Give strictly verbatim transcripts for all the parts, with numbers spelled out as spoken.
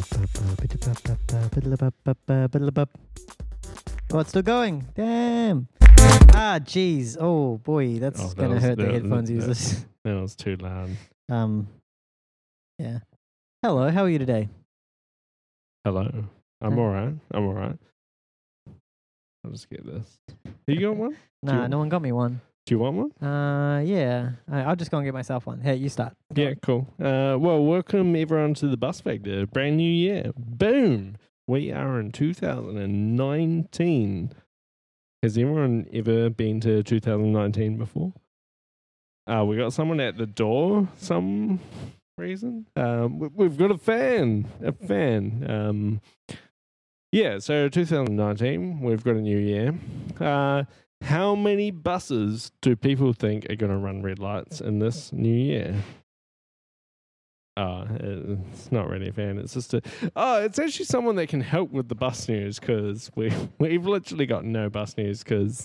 Oh, it's still going. Damn. Ah, jeez. Oh, boy. That's Oh, that going to was- hurt the that- headphones that- users. That was too loud. Um, yeah. Hello, how are you today? Hello. I'm Huh? all right. I'm all right. I'll just get this. You got one? Nah, you- no one got me one. Do you want one? Uh, yeah. I, I'll just go and get myself one. Hey, you start. Yeah, cool. Uh, well, welcome everyone to the Bus Factor. Brand new year. Boom. We are in two thousand nineteen. Has everyone ever been to two thousand nineteen before? Uh, we got someone at the door, some reason. Um, we, we've got a fan, a fan. Um, yeah, so two thousand nineteen, we've got a new year. Uh, how many buses do people think are going to run red lights in this new year? Oh, it's not really a fan. It's just a. Oh, it's actually someone that can help with the bus news because we we've literally got no bus news because.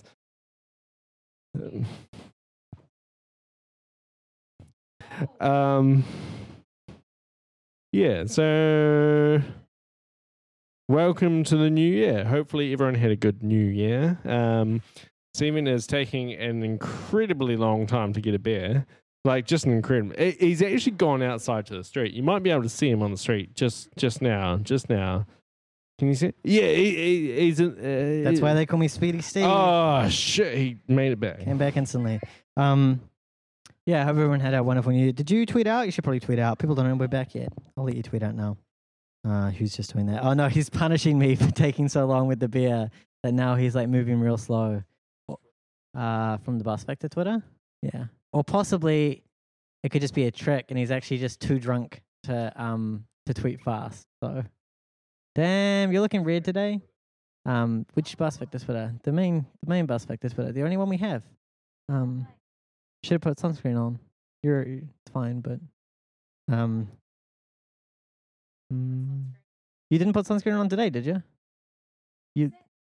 Um. Yeah. So. Welcome to the new year. Hopefully, everyone had a good new year. Um, Stephen is taking an incredibly long time to get a beer. Like, just an incredible. he- He's actually gone outside to the street. You might be able to see him on the street just just now. Just now. Can you see? Yeah, he, he, he's. in- Uh, That's why they call me Speedy Steve. Oh shit! He made it back. Came back instantly. Um, yeah, I hope everyone had a wonderful new year. Did you tweet out? You should probably tweet out. People don't know we're back yet. I'll let you tweet out now. Uh, who's just doing that? Oh no, he's punishing me for taking so long with the beer that now he's like moving real slow. Uh, from the Bus Factor Twitter? Yeah. Or possibly it could just be a trick and he's actually just too drunk to um to tweet fast. So damn, you're looking red today. Um, which Bus Factor Twitter? The main the main Bus Factor Twitter, the only one we have. Um should have put sunscreen on. You're it's fine, but um mm, you didn't put sunscreen on today, did you? You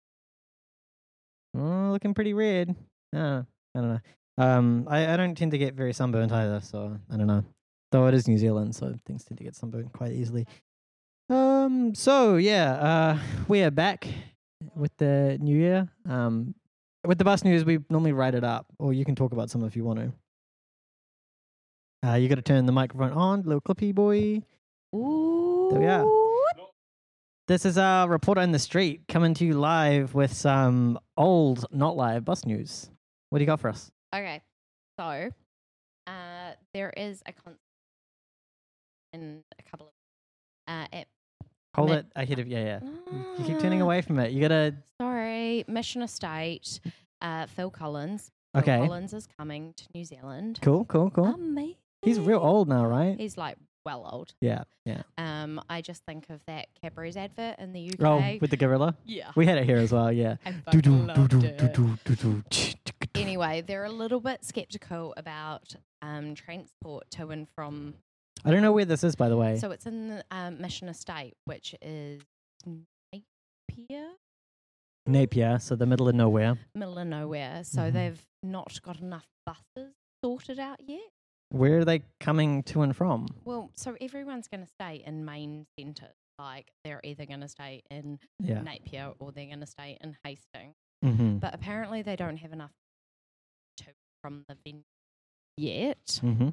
oh, looking pretty red. Uh, I don't know. Um, I, I don't tend to get very sunburnt either, so I don't know. Though it is New Zealand, so things tend to get sunburnt quite easily. Um, so yeah, uh, we are back with the new year. Um, with the bus news, we normally write it up, or you can talk about some if you want to. Uh, you got to turn the microphone on, little clippy boy. Ooh. There we are. This is our reporter in the street coming to you live with some old, not live bus news. What do you got for us? Okay, so uh, there is a concert in a couple of uh, at Hold Mi- it ahead of yeah, yeah. You keep turning away from it. You gotta. Sorry, Mission Estate. Uh, Phil Collins. Phil Okay. Collins is coming to New Zealand. Cool, cool, cool. Amazing. He's real old now, right? He's like well old. Yeah, yeah. Um, I just think of that Cadbury's advert in the U K. Oh, with the gorilla. yeah. We had it here as well. Yeah. I Do fucking do do loved do it. do do do do. ch- ch- Anyway, they're a little bit skeptical about um, transport to and from. I don't know where this is, by the way. So it's in the um, Mission Estate, which is Napier, Napier, so the middle of nowhere. middle of nowhere. So Mhm. they've not got enough buses sorted out yet. Where are they coming to and from? Well, so everyone's going to stay in main centre. Like they're either going to stay in Yeah. Napier or they're going to stay in Hastings. Mm-hmm. But apparently they don't have enough to from the venue yet. Mm-hmm.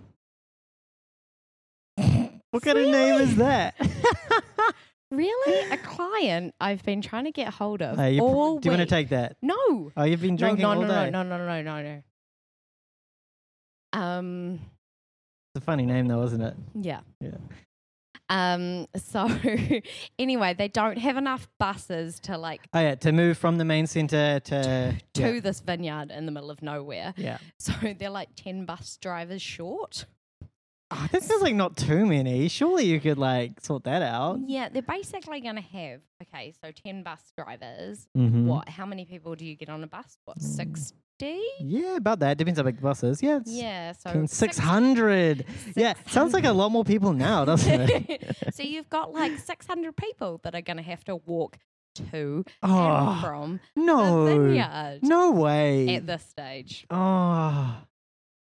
What kind of name is that? Really? A client I've been trying to get hold of Uh, you pr- all do you want week. to take that? No. Oh, you've been No, drinking no, all no, day. no, no, no, no, no, no. Um, It's a funny name, though, isn't it? yeah. Yeah. Um, so anyway, they don't have enough buses to like Oh yeah, to move from the main centre to to yeah. this vineyard in the middle of nowhere. Yeah. So they're like ten bus drivers short. Oh, that sounds like not too many. Surely you could like sort that out. Yeah, they're basically going to have, okay, so ten bus drivers. Mm-hmm. What? How many people do you get on a bus? What, sixty? Yeah, about that. Depends how big the bus is. Yeah, it's Yeah, so six hundred. Yeah, sounds like a lot more people now, doesn't it? So you've got like six hundred people that are going to have to walk to and Oh, from the no. vineyard No way. at this stage. Oh,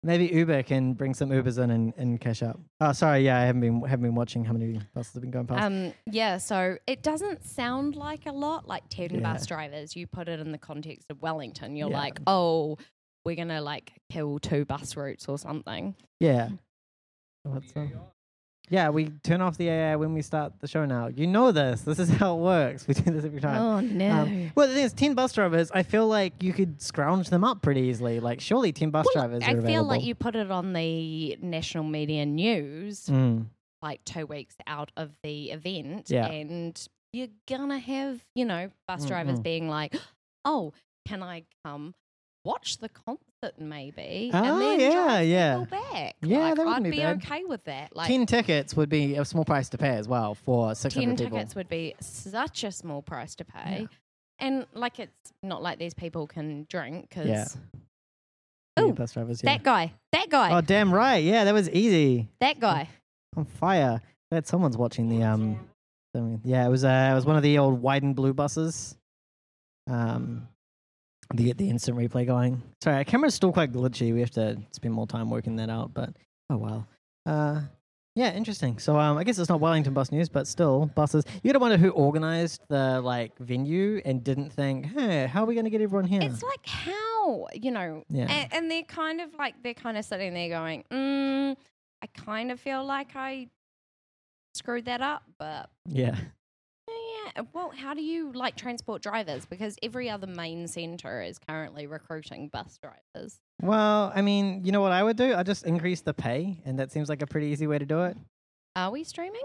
Maybe Uber can bring some Ubers in and, and cash up. Oh, sorry. Yeah, I haven't been haven't been watching how many buses have been going past. Um, yeah, so it doesn't sound like a lot, like ten Yeah. bus drivers. You put it in the context of Wellington, you're Yeah. like, oh, we're going to like kill two bus routes or something. Yeah. What's up? Yeah, we turn off the A I when we start the show now. You know this. This is how it works. We do this every time. Oh, no. Um, well, the thing is, ten bus drivers, I feel like you could scrounge them up pretty easily. Like, surely ten bus Well, drivers I are feel available. like you put it on the national media news Mm, like two weeks out of the event, Yeah. and you're gonna have, you know, bus drivers Mm-mm. being like, "Oh, can I come watch the concert, maybe?" Ah, and then yeah, drive yeah. people back. Yeah, like, that I'd wouldn't be be bad. okay with that. Like ten tickets would be a small price to pay as well for six ten hundred people. tickets would be such a small price to pay, and like it's not like these people can drink because Yeah. Yeah, Ooh, bus drivers, yeah. that guy, that guy, Oh, damn right. Yeah, that was easy. that guy. On fire. Glad someone's watching the um. thing. Yeah, it was uh, it was one of the old white and blue buses. Um, to get the instant replay going. Sorry, our camera's still quite glitchy. We have to spend more time working that out. But oh well. Uh, yeah, interesting. So um, I guess it's not Wellington bus news, but still buses. You gotta wonder who organized the like venue and didn't think, hey, how are we gonna get everyone here? It's like how, you know, Yeah. and, and they're kind of like, they're kind of sitting there going, mm, I kind of feel like I screwed that up, but yeah. yeah, well, how do you like transport drivers? Because every other main centre is currently recruiting bus drivers. Well, I mean, you know what I would do? I'd just increase the pay, and that seems like a pretty easy way to do it. Are we streaming?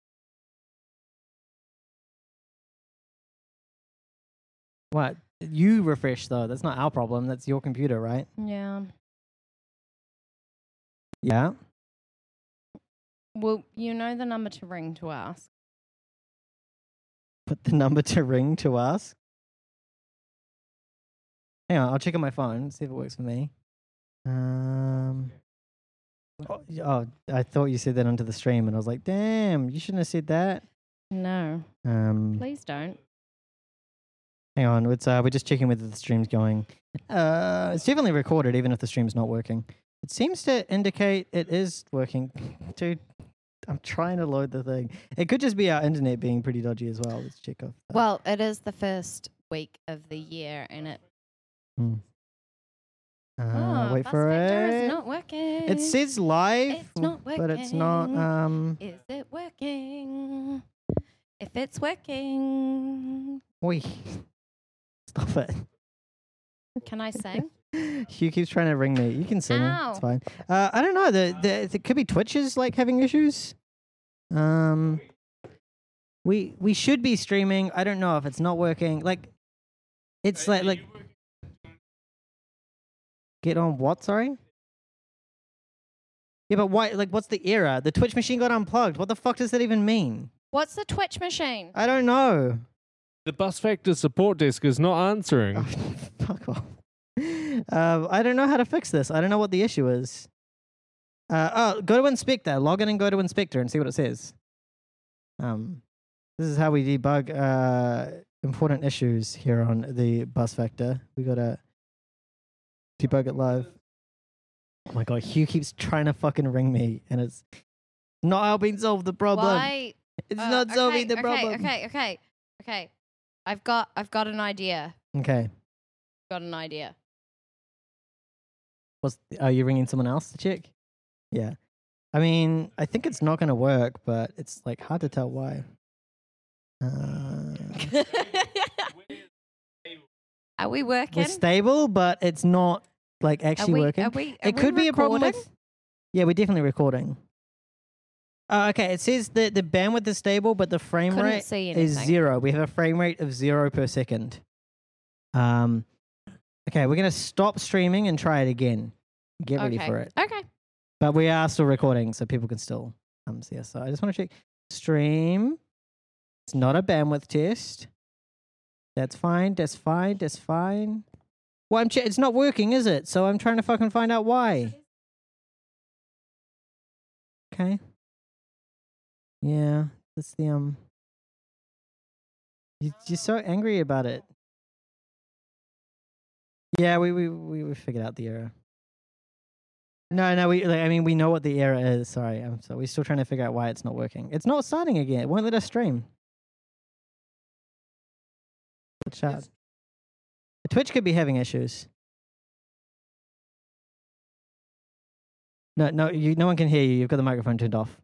What? You refresh though. That's not our problem. That's your computer, right? Yeah. Yeah. Well, you know the number to ring to ask. Put the number to ring to ask. Hang on, I'll check on my phone, see if it works for me. Um. Oh, y- oh, I thought you said that onto the stream, and I was like, "Damn, you shouldn't have said that." No, Um. please don't. Hang on, it's uh, we're just checking whether the stream's going. Uh, it's definitely recorded, even if the stream's not working. It seems to indicate it is working. Dude, I'm trying to load the thing. It could just be our internet being pretty dodgy as well. Let's check off. That. Well, it is the first week of the year, and it. Hmm. Uh, oh, wait Bus for Vector it. is not working. It says live, It's not but it's not. working. Um, Is it working? If it's working, oi, stop it. can I sing? Hugh keeps trying to ring me. You can sing. Ow. It's fine. Uh, I don't know. The, the it could be Twitch's like having issues. Um, we we should be streaming. I don't know if it's not working. Like, it's like like. Get on what? Sorry. Yeah, but why? Like, what's the error? The Twitch machine got unplugged. What the fuck does that even mean? What's the Twitch machine? I don't know. The Bus Factor support desk is not answering. Oh, fuck off. Um, I don't know how to fix this. I don't know what the issue is. Uh, oh, go to Inspector. Log in and go to Inspector and see what it says. Um, this is how we debug uh, important issues here on the Bus Factor. We gotta debug it live. Oh my god, Hugh keeps trying to fucking ring me, and it's not helping solve the problem. Why? It's Uh, not solving okay, the okay, problem. Okay, okay, okay. I've got, I've got an idea. Okay. Got an idea. What's are you ringing someone else to check? Yeah. I mean, I think it's not going to work, but it's like hard to tell why. Uh, Are we working? we're stable, but it's not like Are actually we, working. Are we, are it we could be a problem recording? with. Yeah, we're definitely recording. Uh, okay, it says that the bandwidth is stable, but the frame Couldn't rate see is anything. zero. We have a frame rate of zero per second. Um, okay, we're gonna stop streaming and try it again. Get ready Okay. for it. Okay. But we are still recording, so people can still um, see us. So I just want to check stream. It's not a bandwidth test. That's fine. That's fine. That's fine. Well, I'm che- it's not working, is it? So I'm trying to fucking find out why. Okay. Yeah, that's the um. You, you're so angry about it. Yeah, we we we, we figured out the error. No, no, we. Like, I mean, we know what the error is. Sorry, I'm so we're still trying to figure out why it's not working. It's not starting again. It won't let us stream. Chat. Twitch could be having issues. No, no, you. No one can hear you. You've got the microphone turned off.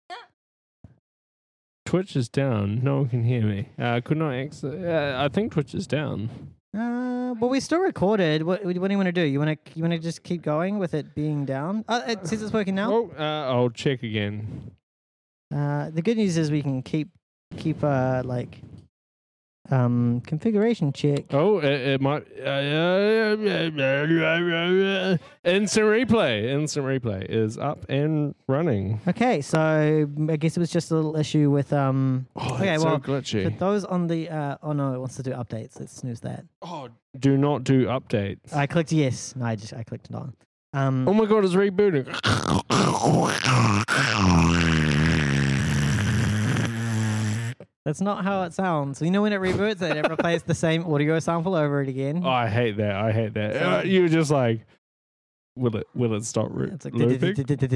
Twitch is down. No one can hear me. Uh, could not access. Uh, I think Twitch is down. Uh, well, we still recorded. What, what do you want to do? You want to you want to just keep going with it being down? Oh, it says it's working now. Oh, uh, I'll check again. Uh, the good news is we can keep keep uh like um configuration check. Oh, it, it might. Uh, instant replay. Instant replay is up and running. Okay, so I guess it was just a little issue with um. Oh, okay, it's well, so glitchy. for those on the uh, oh no, it wants to do updates. Let's snooze that. Oh, do not do updates. I clicked yes. No, I just I clicked on. Um. Oh my god, it's rebooting. That's not how it sounds. You know when it reboots it, it replaces the same audio sample over it again. Oh, I hate that. I hate that. So- Uh, you were just like, will it? Will it stop re- It's like looping?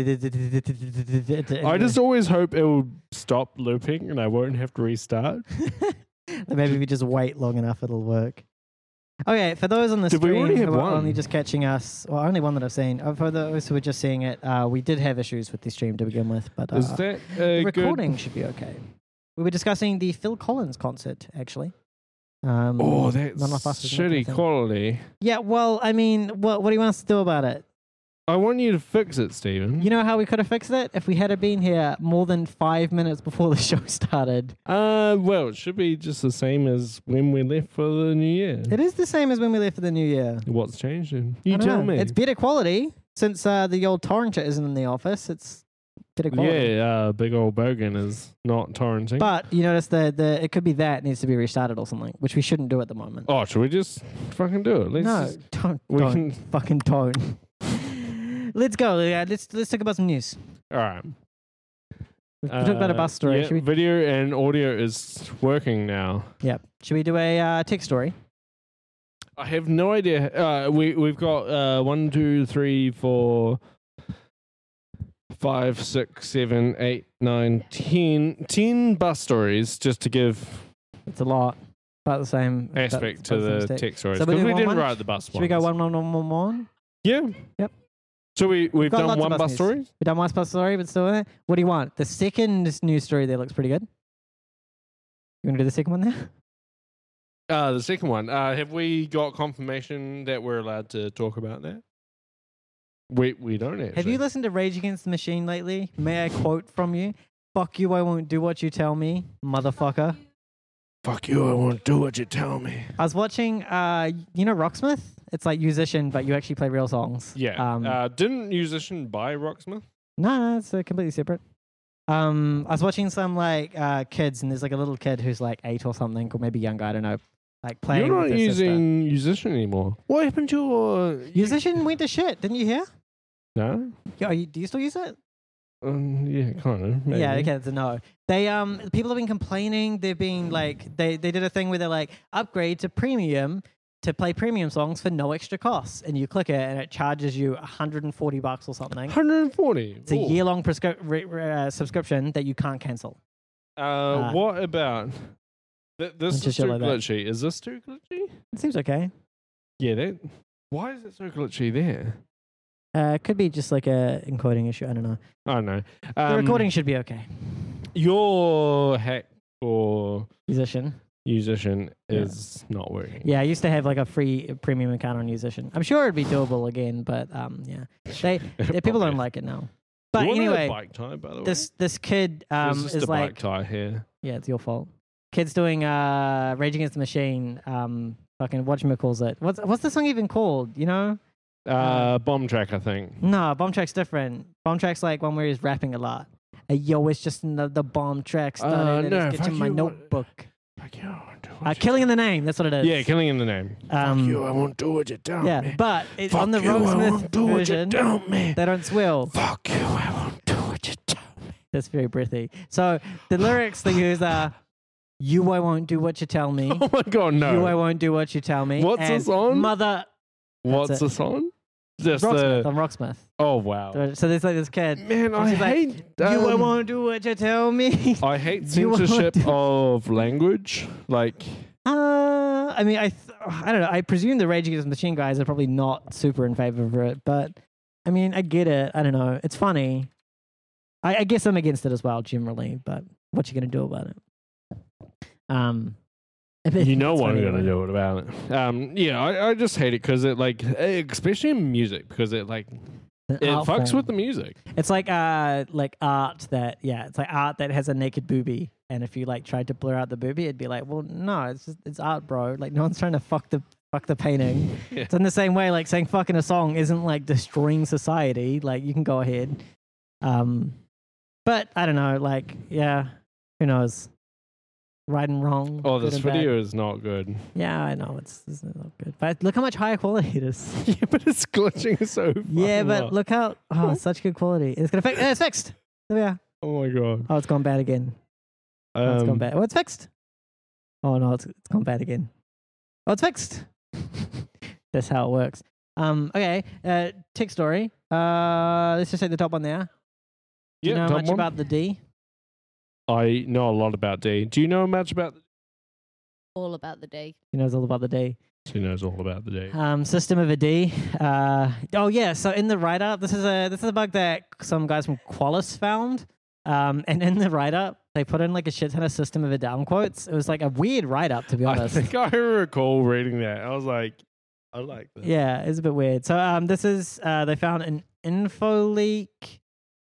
I just always hope it will stop looping and I won't have to restart. maybe if you just wait long enough, it'll work. Okay, for those on the Did we stream already have who are one? only just catching us, well, only one that I've seen. Uh, For those who are just seeing it, uh, we did have issues with the stream to begin with, but uh, Is that the uh, recording good? should be okay. We were discussing the Phil Collins concert, actually. Um, Oh, that's none of us is making shitty it. quality. Yeah, well, I mean, what what do you want us to do about it? I want you to fix it, Stephen. You know how we could have fixed it if we had been here more than five minutes before the show started. Uh, well, it should be just the same as when we left for the new year. It is the same as when we left for the new year. What's changed? then? I You don't tell know. me. It's better quality since uh, the old torrenter isn't in the office. It's better quality. Yeah, uh, big old Bogan is not torrenting. But you notice the the it could be that needs to be restarted or something, which we shouldn't do at the moment. oh, should we just fucking do it? Let's no, just, don't, we don't can. fucking don't. Let's go. Yeah, let's let's talk about some news. All right. We talked about a bus story. Uh, Yeah, Should we? video and audio is working now. Yeah. Should we do a uh, tech story? I have no idea. Uh, we we've got uh, one, two, three, four, five, six, seven, eight, nine, ten, ten bus stories just to give It's a lot. About the same about- aspect to about the the same step. tech stories So we because do we one didn't one? write the bus. Should we go one, one, one, one, one? Yeah. Yep. So we we've got done lots of one bus bus news. story. We done one bus story, but still, uh, what do you want? The second news story there looks pretty good. You want to do the second one there? Uh, the second one. Uh, have we got confirmation that we're allowed to talk about that? We we don't actually. Have you listened to Rage Against the Machine lately? May I quote from you? Fuck you, I won't do what you tell me, motherfucker. Fuck you! I won't do what you tell me. I was watching, uh, you know, Rocksmith? It's like musician, but you actually play real songs. Yeah. Um, uh, didn't musician buy Rocksmith? no, no, it's uh, completely separate. Um, I was watching some like uh, kids, and there's like a little kid who's like eight or something, or maybe younger. I don't know. Like playing. You're with not his sister. using musician anymore. What happened to your Musician went to shit. Didn't you hear? No. Yeah, are you, do you still use it? Um, yeah, kind of. Maybe. Yeah, okay, that's a no. They um people have been complaining. They've been like they they did a thing where they're like upgrade to premium to play premium songs for no extra costs, and you click it and it charges you one hundred forty bucks or something. one hundred forty. It's a year long prescri- re- re- uh, subscription that you can't cancel. Uh, Uh, what about th- this? bunch of Is shit too like that. glitchy. Is this too glitchy? It seems okay. Yeah. That. Why is it so glitchy there? Uh, it could be just like a encoding issue. I don't know. I don't know. The Um, recording should be okay. Your hack for Musician. musician Yeah. is not working. Yeah, I used to have like a free premium account on Musician. I'm sure it'd be doable again, but um, yeah, they, they people don't like it now. But you want anyway, a bike tie, by the way? this this kid um There's just is a like bike tie here. yeah, it's your fault. Kid's doing uh Rage Against the Machine. Um, fucking whatchamacallit calls it. What's what's the song even called? You know? Uh, bomb track, I think. No, Bomb Track's different. Bomb Track's like one where he's rapping a lot. Uh, yo, it's just another bomb track started Uh, and no, it's fuck getting my you, what- notebook. Fuck you, I won't do Uh, what you Killing in tell the Name, that's what it is. me. Yeah, killing in the name. Um, Fuck you, I won't do what you tell Yeah, me. but it, Fuck on the you, I Rocksmith won't do what you version, tell me. they don't swill. Fuck you, I won't do what you tell me. That's very breathy. So the lyrics they use are, "You, I won't do what you tell me. Oh my god, no. You, I won't do what you tell me." What's and this on? Mother. What's it. this on? Just Rocksmith, the on Rocksmith. oh wow, So there's like this kid. man, and I she's like, hate you um, won't do what you tell me. I hate You won't censorship do- of language. Like, Uh, I mean, I th- I don't know. I presume the Rage Against the Machine guys are probably not super in favor of it, but I mean, I get it. I don't know. It's funny. I, I guess I'm against it as well, generally. But what you gonna do about it? Um, you know it's what I'm funny gonna anyway. do it about it. Um, yeah, I, I just hate it because it like, especially in music, because it like An it art fucks form. with the music. It's like uh, like art that yeah, it's like art that has a naked boobie, and if you like tried to blur out the boobie, it'd be like, well, no, it's just it's art, bro. Like no one's trying to fuck the fuck the painting. Yeah. It's in the same way, like saying fucking a song isn't like destroying society. Like you can go ahead, um, but I don't know. Like yeah, who knows? Right and wrong. Oh, good this and bad. video is not good. Yeah, I know it's, it's not good, but look how much higher quality it is. Yeah, but it's glitching so. Yeah, fucking but well. look how oh, it's such good quality. It's gonna fix. It's fixed. There we are. Oh my god. Oh, it's gone bad again. Oh, it's gone Um, bad. Oh, it's fixed. Oh no, it's it's gone bad again. Oh, it's fixed. That's how it works. Um. Okay. Uh. Tick story. Uh. Let's just take the top one there. Do you yeah, know top much one. about the D? I know a lot about D. Do you know much about? The- All about the D. He knows all about the D. She knows all about the D. Um. System of a D. Uh. Oh yeah. So in the write up, this is a this is a bug that some guys from Qualys found. Um. And in the write up, they put in like a shit ton of System of a Down quotes. It was like a weird write up, to be I honest. think I recall reading that. I was like, I like that. Yeah, it's a bit weird. So um, this is uh, they found an info leak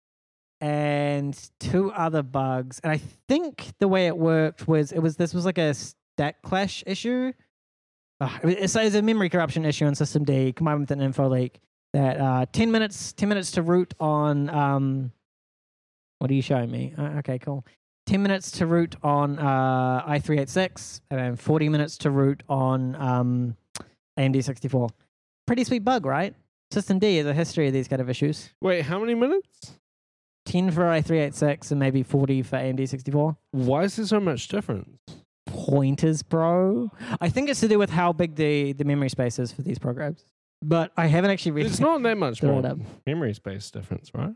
and two other bugs, and I think the way it worked was it was this was like a stack clash issue. Uh, it's, it's a memory corruption issue in System D combined with an info leak that uh, ten minutes ten minutes to root on um, what are you showing me? Uh, okay, cool. ten minutes to root on uh, i three eighty-six and then forty minutes to root on um, A M D sixty-four. Pretty sweet bug, right? System D has a history of these kind of issues. Wait, how many minutes? ten for i three eighty-six and maybe forty for A M D sixty-four. Why is there so much difference? Pointers, bro. I think it's to do with how big the, the memory space is for these programs. But I haven't actually read It's not that much Throw more it up. memory space difference, right?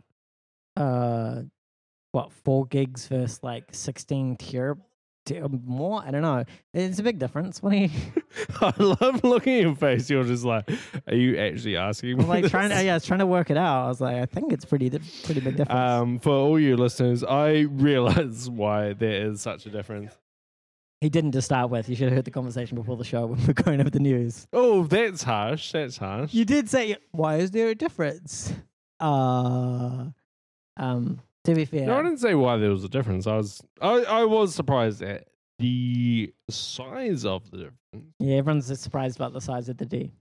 uh what four gigs versus like sixteen tier t- more. I don't know. It's a big difference. What are you I love looking at your face. You're just like, are you actually asking me? I'm like this? trying to, yeah, I was trying to work it out. I was like, I think it's pretty di- pretty big difference. Um, for all you listeners, I realize why there is such a difference. He didn't to start with. You should have heard the conversation before the show when we're going over the news. Oh, that's harsh. That's harsh. You did say, why is there a difference? Uh, um, to be fair, No, I didn't say why there was a difference. I was, I, I was surprised at the size of the difference. yeah, everyone's surprised about the size of the D.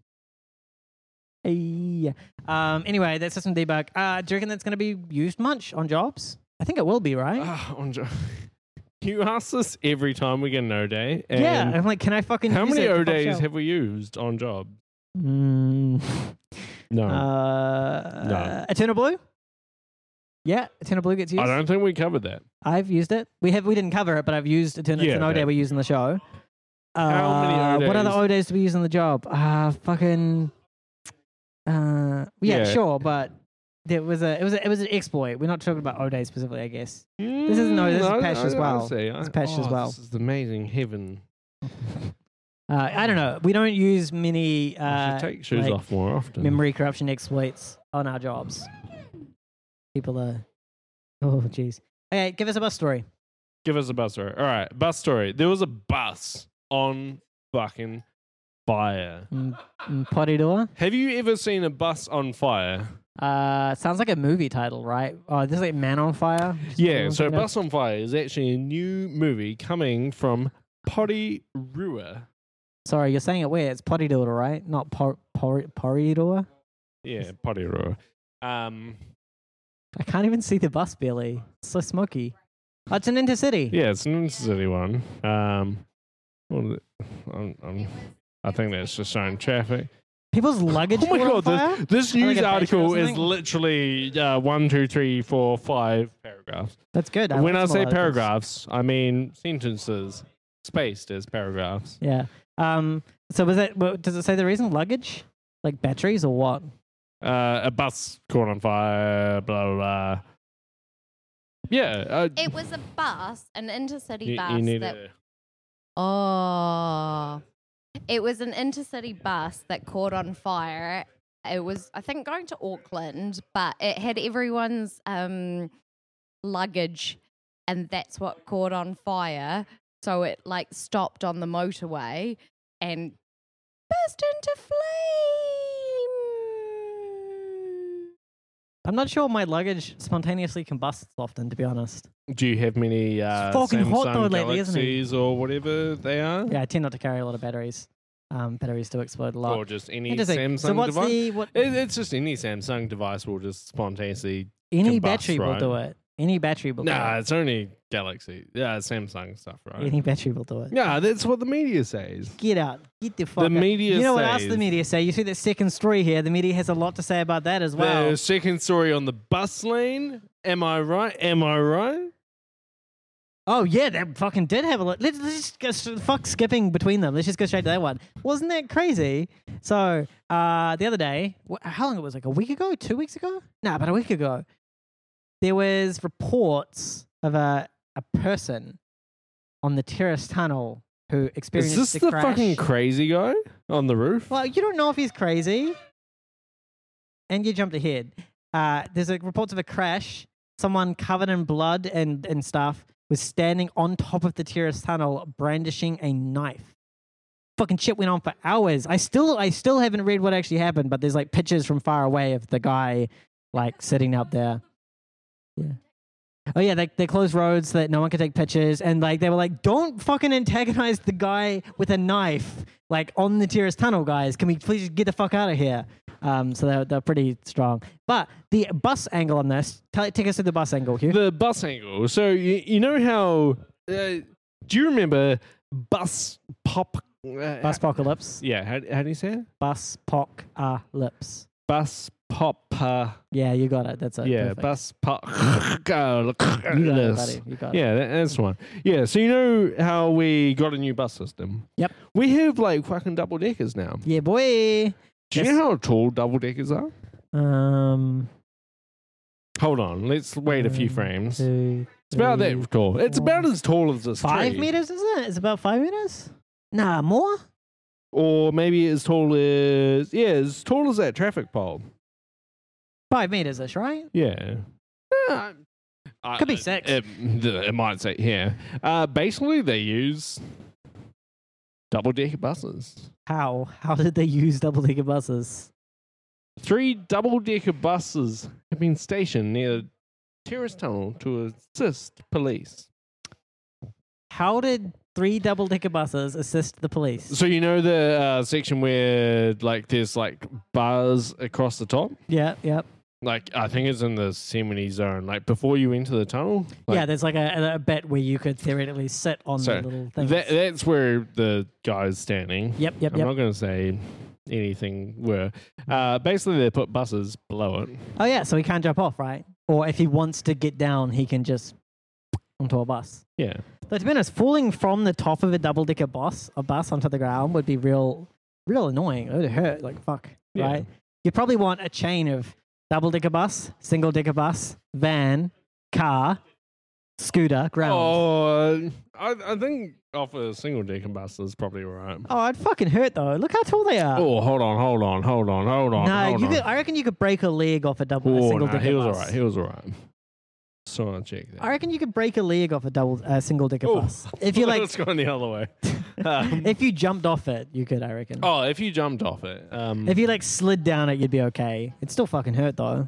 Hey. Um, anyway, that's System Debug. Uh, do you reckon that's going to be used much on jobs? I think it will be, right? Ah, on jo- you ask this every time we get an O day. And yeah, I'm like, can I fucking how use many it to O fuck days show? have we used on job? Mm, No, uh, No. Eternal Blue? Yeah, Eternal Blue gets used. I don't think we covered that. I've used it. We have we didn't cover it, but I've used Eternal. Yeah, it's an O day that- we use in the show. How many Uh, O What other days? O days do we use in the job? Uh fucking. Uh, yeah, Yeah. sure, but there was a it was a, it was an exploit. We're not talking about O days specifically, I guess. This is- no, this is Mm, patched as well. see. It's patched as oh, well. This is amazing heaven. Uh, I don't know. We don't use many I uh, should take shoes like, off more often. memory corruption exploits on our jobs. People are. Oh, jeez. Okay, give us a bus story. Give us a bus story. All right, bus story. There was a bus on fucking fire. Mm, mm, Potty door. Have you ever seen a bus on fire? Uh, sounds like a movie title, right? Oh, this is like Man on Fire. Just Yeah, what so I'm thinking of. Bus on Fire is actually a new movie coming from Porirua. Sorry, you're saying it weird. It's Potty door, right? Not por, por, Potty door. Yeah, Porirua. Um, I can't even see the bus, Billy. It's so smoky. Oh, it's an intercity. yeah, it's an intercity one. Um, well, I'm, I'm, I think that's just showing traffic. People's luggage. Oh my caught on god, fire? this, this Are they news like a battery or article is something? literally uh, one, two, three, four, five paragraphs. That's good. when I like small say articles. paragraphs, I mean sentences spaced as paragraphs. Yeah. Um. So was that? What, does it say the reason? Luggage, like batteries or what? Uh, a bus caught on fire. Blah blah blah. Yeah. Uh, It was a bus, an intercity you, bus you need that. a, Oh. It was an intercity bus that caught on fire. It was, I think, going to Auckland, but it had everyone's um, luggage, and that's what caught on fire. So it like stopped on the motorway and burst into flame. I'm not sure my luggage spontaneously combusts often, to be honest. do you have many uh, It's fucking hot Samsung though lately, isn't it? Galaxies or whatever they are? Yeah, I tend not to carry a lot of batteries. Um, batteries do explode a lot. Or just any Interesting. Samsung So what's device? the what? It, it's just any Samsung device will just spontaneously. Any combust, battery will right? do it. Any battery will Nah, do it's only Galaxy. Yeah, Samsung stuff, it. right? Any battery will do it. Yeah, that's what the media says. Get out. Get the fuck The out. media You know what says. else the media say? You see that second story here. The media has a lot to say about that as well. The second story on the bus lane. Am I right? Am I right? Oh yeah, that fucking did have a lot. Let's, let's just go s- fuck skipping between them. Let's just go straight to that one. Wasn't that crazy? So uh, the other day, wh- how long it was? Like a week ago, two weeks ago? No, about a week ago. There was reports of a a person on the Terrace Tunnel who experienced Is this a the crash. fucking crazy guy on the roof? Well, you don't know if he's crazy, and you jumped ahead. Uh, there's like reports of a crash. Someone covered in blood and, and stuff was standing on top of the Terrace Tunnel, brandishing a knife. Fucking shit went on for hours. I still I still haven't read what actually happened, but there's like pictures from far away of the guy like sitting up there. Yeah. Oh yeah, they they closed roads so that no one could take pictures, and like they were like, "Don't fucking antagonize the guy with a knife, like on the Terrace Tunnel, guys. Can we please get the fuck out of here?" Um, so they're they're pretty strong. But the bus angle on this, tell, take us to the bus angle, Hugh. The bus angle. So you, you know how? Uh, do you remember bus pop? Uh, Bus apocalypse. Yeah. How, how do you say it? Bus pock uh lips. Bus pop. Uh, Yeah, you got it. That's it. yeah. Perfect. Bus pop. You got it, buddy. You got it. Yeah, that, that's the one. Yeah, so you know how we got a new bus system? Yep. We have like fucking double deckers now. Yeah, boy. Do you Yes. know how tall double deckers are? Um, Hold on, let's wait a few One, frames. two, It's about three, that tall. It's four. about as tall as this five tree. meters, isn't it? It's about five meters. Nah, more. Or maybe as tall as yeah, as tall as that traffic pole. Five meters, ish, right? Yeah. Uh, I- Could be I- six. It, it might say yeah. Uh, basically, they use double decker buses. How? How did they use double decker buses? Three double decker buses have been stationed near Terrace Tunnel to assist police. How did three double decker buses assist the police? So you know the uh, section where like there's like bars across the top. Yeah, yeah, Like I think it's in the Semini zone. Like before you enter the tunnel. Like, yeah. There's like a, a bit where you could theoretically sit on So the little thing. that, that's where the guy's standing. Yep, yep, I'm yep. not going to say anything where. Uh, basically, they put buses below it. Oh yeah, so he can't jump off, right? Or if he wants to get down, he can just onto a bus. Yeah. But to be honest, falling from the top of a double decker bus, a bus onto the ground would be real, real annoying. It would hurt like fuck, Yeah. right? You'd probably want a chain of double decker bus, single decker bus, van, car, scooter, ground. Oh, I, I think off a single decker bus is probably right. Oh, it'd fucking hurt though. Look how tall they are. Oh, hold on, hold on, hold on, hold on. no, hold you on. could, I reckon you could break a leg off a double, a Oh, single no, decker he was bus. all right. He was all right. So I'll check that. I reckon you could break a leg off a double, uh, single decker Oh. bus. If you like, Let's go the other way. Um, if you jumped off it, you could. I reckon. oh, if you jumped off it. Um, If you like slid down it, you'd be okay. It'd still fucking hurt though.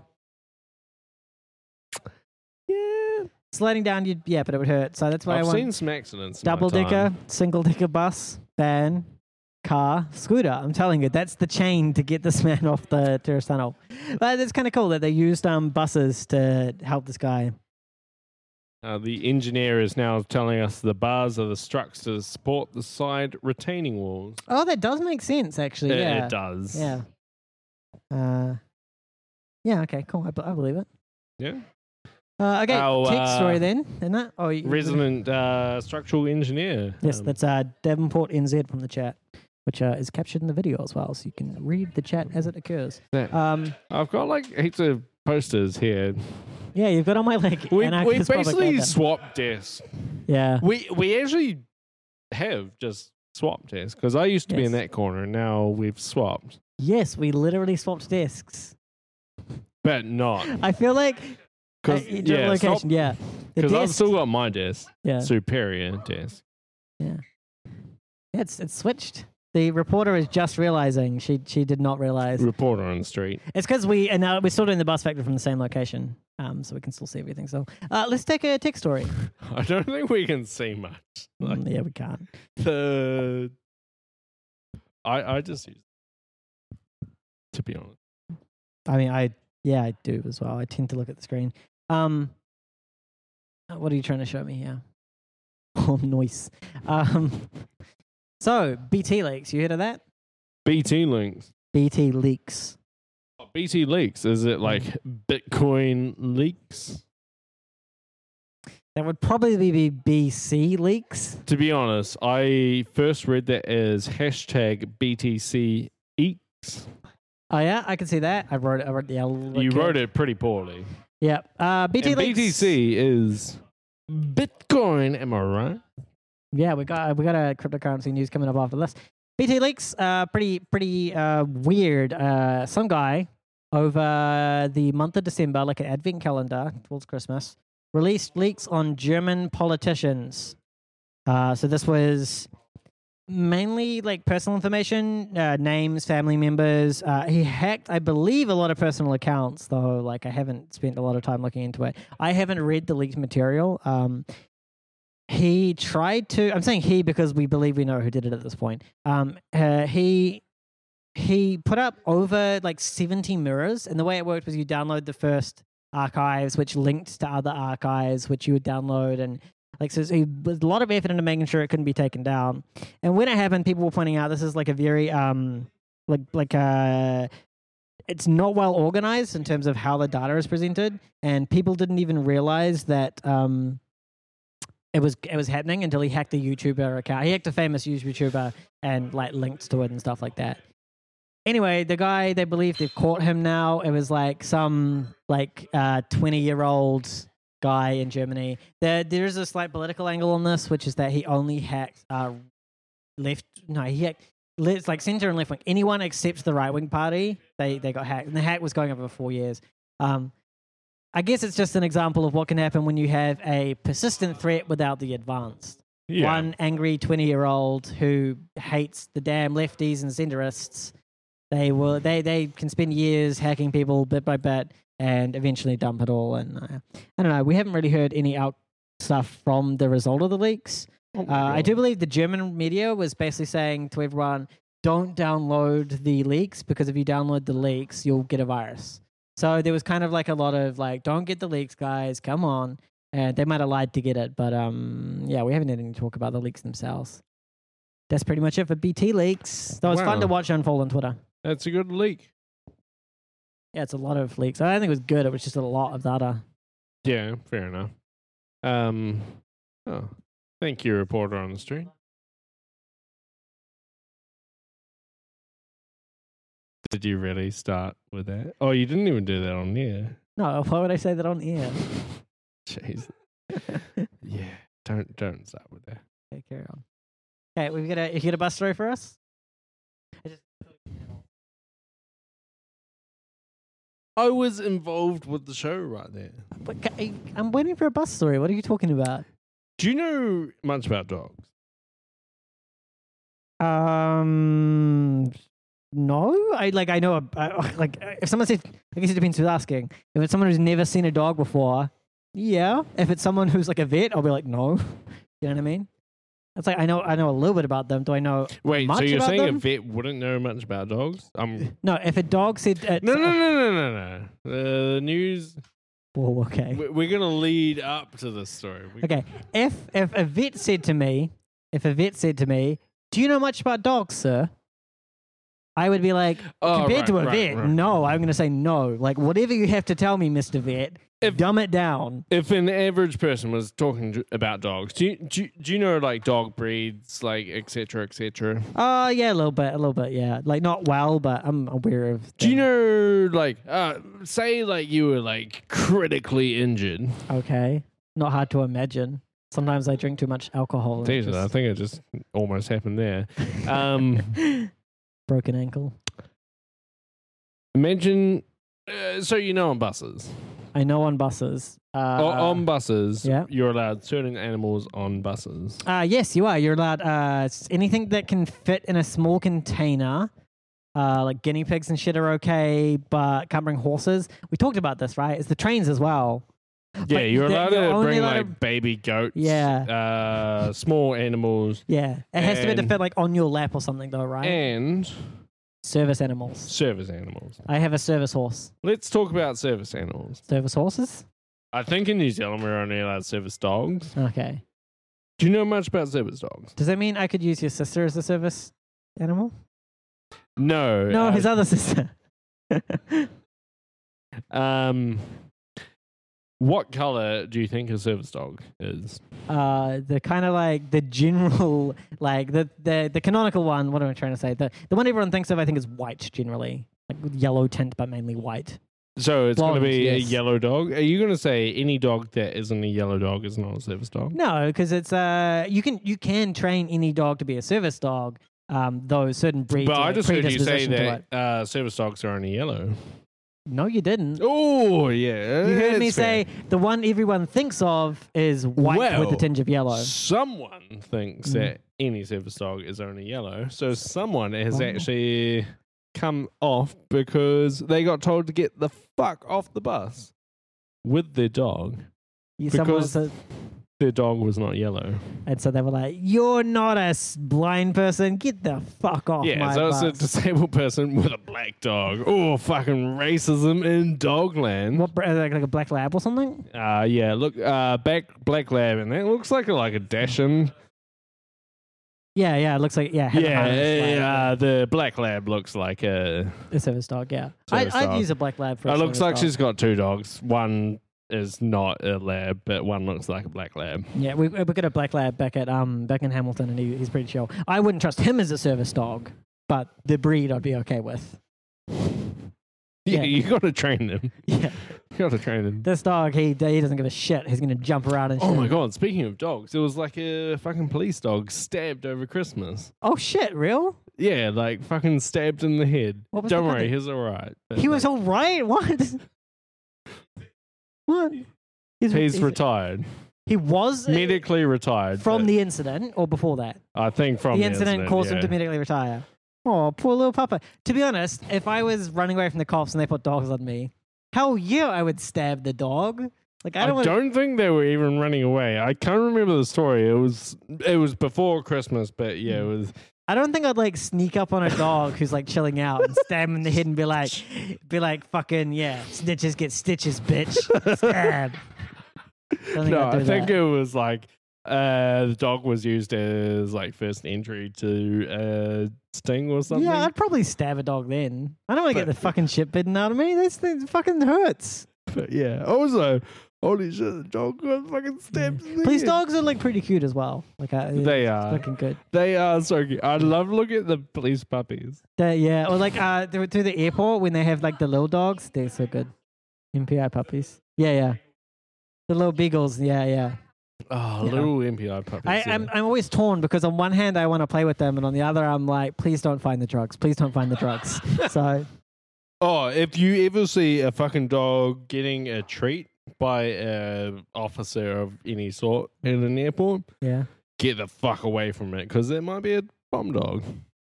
yeah. Sliding down, you'd yeah, but it would hurt. So that's why I I've want seen some accidents. in my double time. decker, single decker bus, van, car, scooter. I'm telling you, that's the chain to get this man off the Terrace Tunnel. But it's kind of cool that they used um buses to help this guy. Uh, the engineer is now telling us the bars are the structures support the side retaining walls. Oh, that does make sense actually. It, yeah, it does. yeah. Uh, yeah. Okay, cool. I, b- I believe it. Yeah. Uh, okay, Our, tech uh, story then, isn't that? Oh, you, Resident uh, structural engineer. Yes, Um, that's uh, Devonport N Z from the chat. which uh, is captured in the video as well, so you can read the chat as it occurs. Yeah. Um, I've got like heaps of posters here. yeah, you've got on my like. We, we anarchist basically propaganda. swapped desks. Yeah. We we actually have just swapped desks because I used to be in Yes. that corner and now we've swapped, Yes, we literally swapped desks. but not I feel like uh, because in different yeah, location. Yeah. The because I've desk- still got my desk, yeah. superior desk. Yeah, it's it's switched. The reporter is just realizing she she did not realize. Reporter on the street. It's because we and now we're still doing the bus factor from the same location, um, so we can still see everything. So uh, let's take a tech story. I don't think we can see much. Like Mm, yeah, we can't. the, I I just use, to be honest. I mean, I yeah, I do as well. I tend to look at the screen. Um, uh, what are you trying to show me here? Oh, noise. Um, so B T leaks. You heard of that? B T links. B T leaks. B T leaks. Is it like Bitcoin leaks? That would probably be B C leaks. To be honest, I first read that as hashtag B T C eeks. Oh yeah, I can see that. I wrote it. I wrote the L. You wrote it pretty poorly. Yeah. Uh, B T And leaks. B T C is Bitcoin. Am I right? Yeah, we got we got a cryptocurrency news coming up after this. B T leaks. Uh, pretty pretty uh weird. Uh, some guy over the month of December, like an advent calendar towards Christmas, released leaks on German politicians. Uh, so this was mainly like personal information, uh, names, family members. Uh, he hacked, I believe, a lot of personal accounts, though. Like I haven't spent a lot of time looking into it. I haven't read the leaked material. Um, he tried to. I'm saying he because we believe we know who did it at this point. Um, uh, he he put up over like seventy mirrors, and the way it worked was you download the first archives, which linked to other archives, which you would download, and like so, he was a lot of effort into making sure it couldn't be taken down. And when it happened, people were pointing out this is like a very um like like uh it's not well organized in terms of how the data is presented, and people didn't even realize that um it was it was happening until he hacked a YouTuber account. He hacked a famous YouTuber and like linked to it and stuff like that. Anyway, the guy, they believe they've caught him now. It was like some like uh twenty year old guy in Germany. There there is a slight political angle on this, which is that he only hacked uh left no, he hacked it's like center and left wing. Anyone except the right wing party, they they got hacked. And the hack was going on for four years. Um I guess it's just an example of what can happen when you have a persistent threat without the advanced. Yeah. One angry twenty-year-old who hates the damn lefties and centrists. They will. They they can spend years hacking people bit by bit and eventually dump it all. And uh, I don't know. We haven't really heard any out stuff from the result of the leaks. Oh Uh, I do believe the German media was basically saying to everyone, "Don't download the leaks because if you download the leaks, you'll get a virus." So there was kind of like a lot of like, "Don't get the leaks, guys. Come on." And they might have lied to get it, but um, yeah, we haven't had any talk about the leaks themselves. That's pretty much it for B T leaks. Though it's fun to Wow. watch unfold on Twitter. That's a good leak. Yeah, it's a lot of leaks. I don't think it was good. It was just a lot of data. Yeah, fair enough. Um, oh, thank you, reporter on the street. Did you really start with that? Oh, you didn't even do that on air. No, why would I say that on air? Jeez. Yeah, don't don't start with that. Okay, carry on. Okay, we've got a. You got a bus story for us? I was involved with the show right there. But ca- I'm waiting for a bus story. What are you talking about? Do you know much about dogs? Um, no. I like. I know. A, I, like, if someone said, I guess it depends who's asking. If it's someone who's never seen a dog before, yeah. If it's someone who's like a vet, I'll be like, no. You know what I mean? It's like I know. I know a little bit about them. Do I know? Wait, much so you're about saying them? a vet wouldn't know much about dogs? Um, No. If a dog said, uh, no, no, no, no, no, no. The news. Well, okay. we- We're gonna lead up to this story. We- Okay. If if a vet said to me, if a vet said to me, "Do you know much about dogs, sir?" I would be like, Oh, compared right, to a right, vet, right. no, I'm going to say no. Like, whatever you have to tell me, Mister Vet, If- dumb it down. If an average person was talking to, about dogs, do you, do, you, do you know like dog breeds, like et cetera, et cetera? Oh, yeah, a little bit, a little bit, yeah. Like, not well, but I'm aware of. Do you them. know, like, uh, say, like, you were, like, critically injured? Okay. Not hard to imagine. Sometimes I drink too much alcohol. and it Jesus, I just- think it just almost happened there. Um, Broken ankle. imagine, uh, so you know on buses. I know on buses. Uh, O- on buses, yeah. you're allowed certain animals on buses. Uh, yes, you are. You're allowed uh, s- anything that can fit in a small container. Uh, like guinea pigs and shit are okay, but can't bring horses. We talked about this, right? It's the trains as well. Yeah, But you're the- allowed you're to only bring, allowed like, to- baby goats, Yeah. uh, small animals, Yeah, it has to be to And- fit like on your lap or something, though, right? and Service animals. service animals. I have a service horse. Let's talk about service animals. Service horses? I think in New Zealand we're only allowed service dogs. Okay. Do you know much about service dogs? Does that mean I could use your sister as a service animal? No. No, uh, his other sister. Um, what color do you think a service dog is? uh, the kind of like the general, like the, the the canonical one. What am I trying to say? The the one everyone thinks of, I think, is white generally, like with yellow tint, but mainly white. So it's going to Blonde, be a yes. yellow dog. Are you going to say any dog that isn't a yellow dog is not a service dog? No, because it's uh you can you can train any dog to be a service dog. Um, though certain breeds. But have I a just heard you say predisposition to that it. uh, service dogs are only yellow. No, you didn't. Oh, yeah. You heard me that's fair. say the one everyone thinks of is white with Well, a tinge of yellow. Someone thinks Mm. that any service dog is only yellow. So someone has Oh. actually come off because they got told to get the fuck off the bus with their dog. You- someone because- said- Their dog was not yellow. and so they were like, "You're not a s- blind person. Get the fuck off Yeah, my so bus." it's a disabled person with a black dog. Oh, fucking racism in Dogland. What, br- like, like a black lab or something? Uh, yeah, look, uh, back black lab, and that looks like a, like a Dachshund. Yeah, yeah. It looks like yeah. had a Yeah, harness, like, uh, the black lab looks like a. a service dog. Yeah, I, Service I'd dog. use a black lab for. a It looks service like dog. she's got two dogs. One is not a lab, but one looks like a black lab. Yeah, we we got a black lab back at um back in Hamilton, and he, he's pretty chill. I wouldn't trust him as a service dog, but the breed I'd be okay with. Yeah, Yeah. you got to train them. Yeah, You got to train them. this dog he he doesn't give a shit. He's gonna jump around and shit. Oh my god! Speaking of dogs, there was like a fucking police dog stabbed over Christmas. Oh shit, real? Yeah, like fucking stabbed in the head. What was Don't the worry, fucking- he's all right. But, He was like, all right. What? What? he's retired, He was uh, medically retired from but the incident or before that. I think from the incident, caused him to yeah. medically retire. Oh, poor little papa. To be honest, if I was running away from the cops and they put dogs on me, hell yeah, I would stab the dog. Like I I don't. don't, want think they were even running away. I can't remember the story. It was it was before Christmas, but yeah, it was. I don't think I'd like sneak up on a dog who's like chilling out and stab him in the head and be like, be like, fucking yeah, snitches get stitches, bitch. Stab. Don't think No, I'd do I think that. it was like uh, the dog was used as like first entry to uh, sting or something. Yeah, I'd probably stab a dog then. I don't want to get But- the fucking shit bitten out of me. This thing fucking hurts. But yeah. Also, holy shit, the dog got fucking stabbed. in the Police head. dogs are like pretty cute as well. Like uh, They it's are. fucking good. They are so cute. I love looking at the police puppies. They- yeah, or like uh, through through the airport when they have like the little dogs, they're so good. M P I puppies. Yeah, yeah. The little beagles. Yeah, yeah. Oh, Yeah. little M P I puppies. I, yeah. I'm I'm always torn because on one hand I want to play with them, and on the other I'm like, please don't find the drugs. Please don't find the drugs. So Oh, if you ever see a fucking dog getting a treat by a officer of any sort in an airport, yeah. get the fuck away from it because it might be a bomb dog.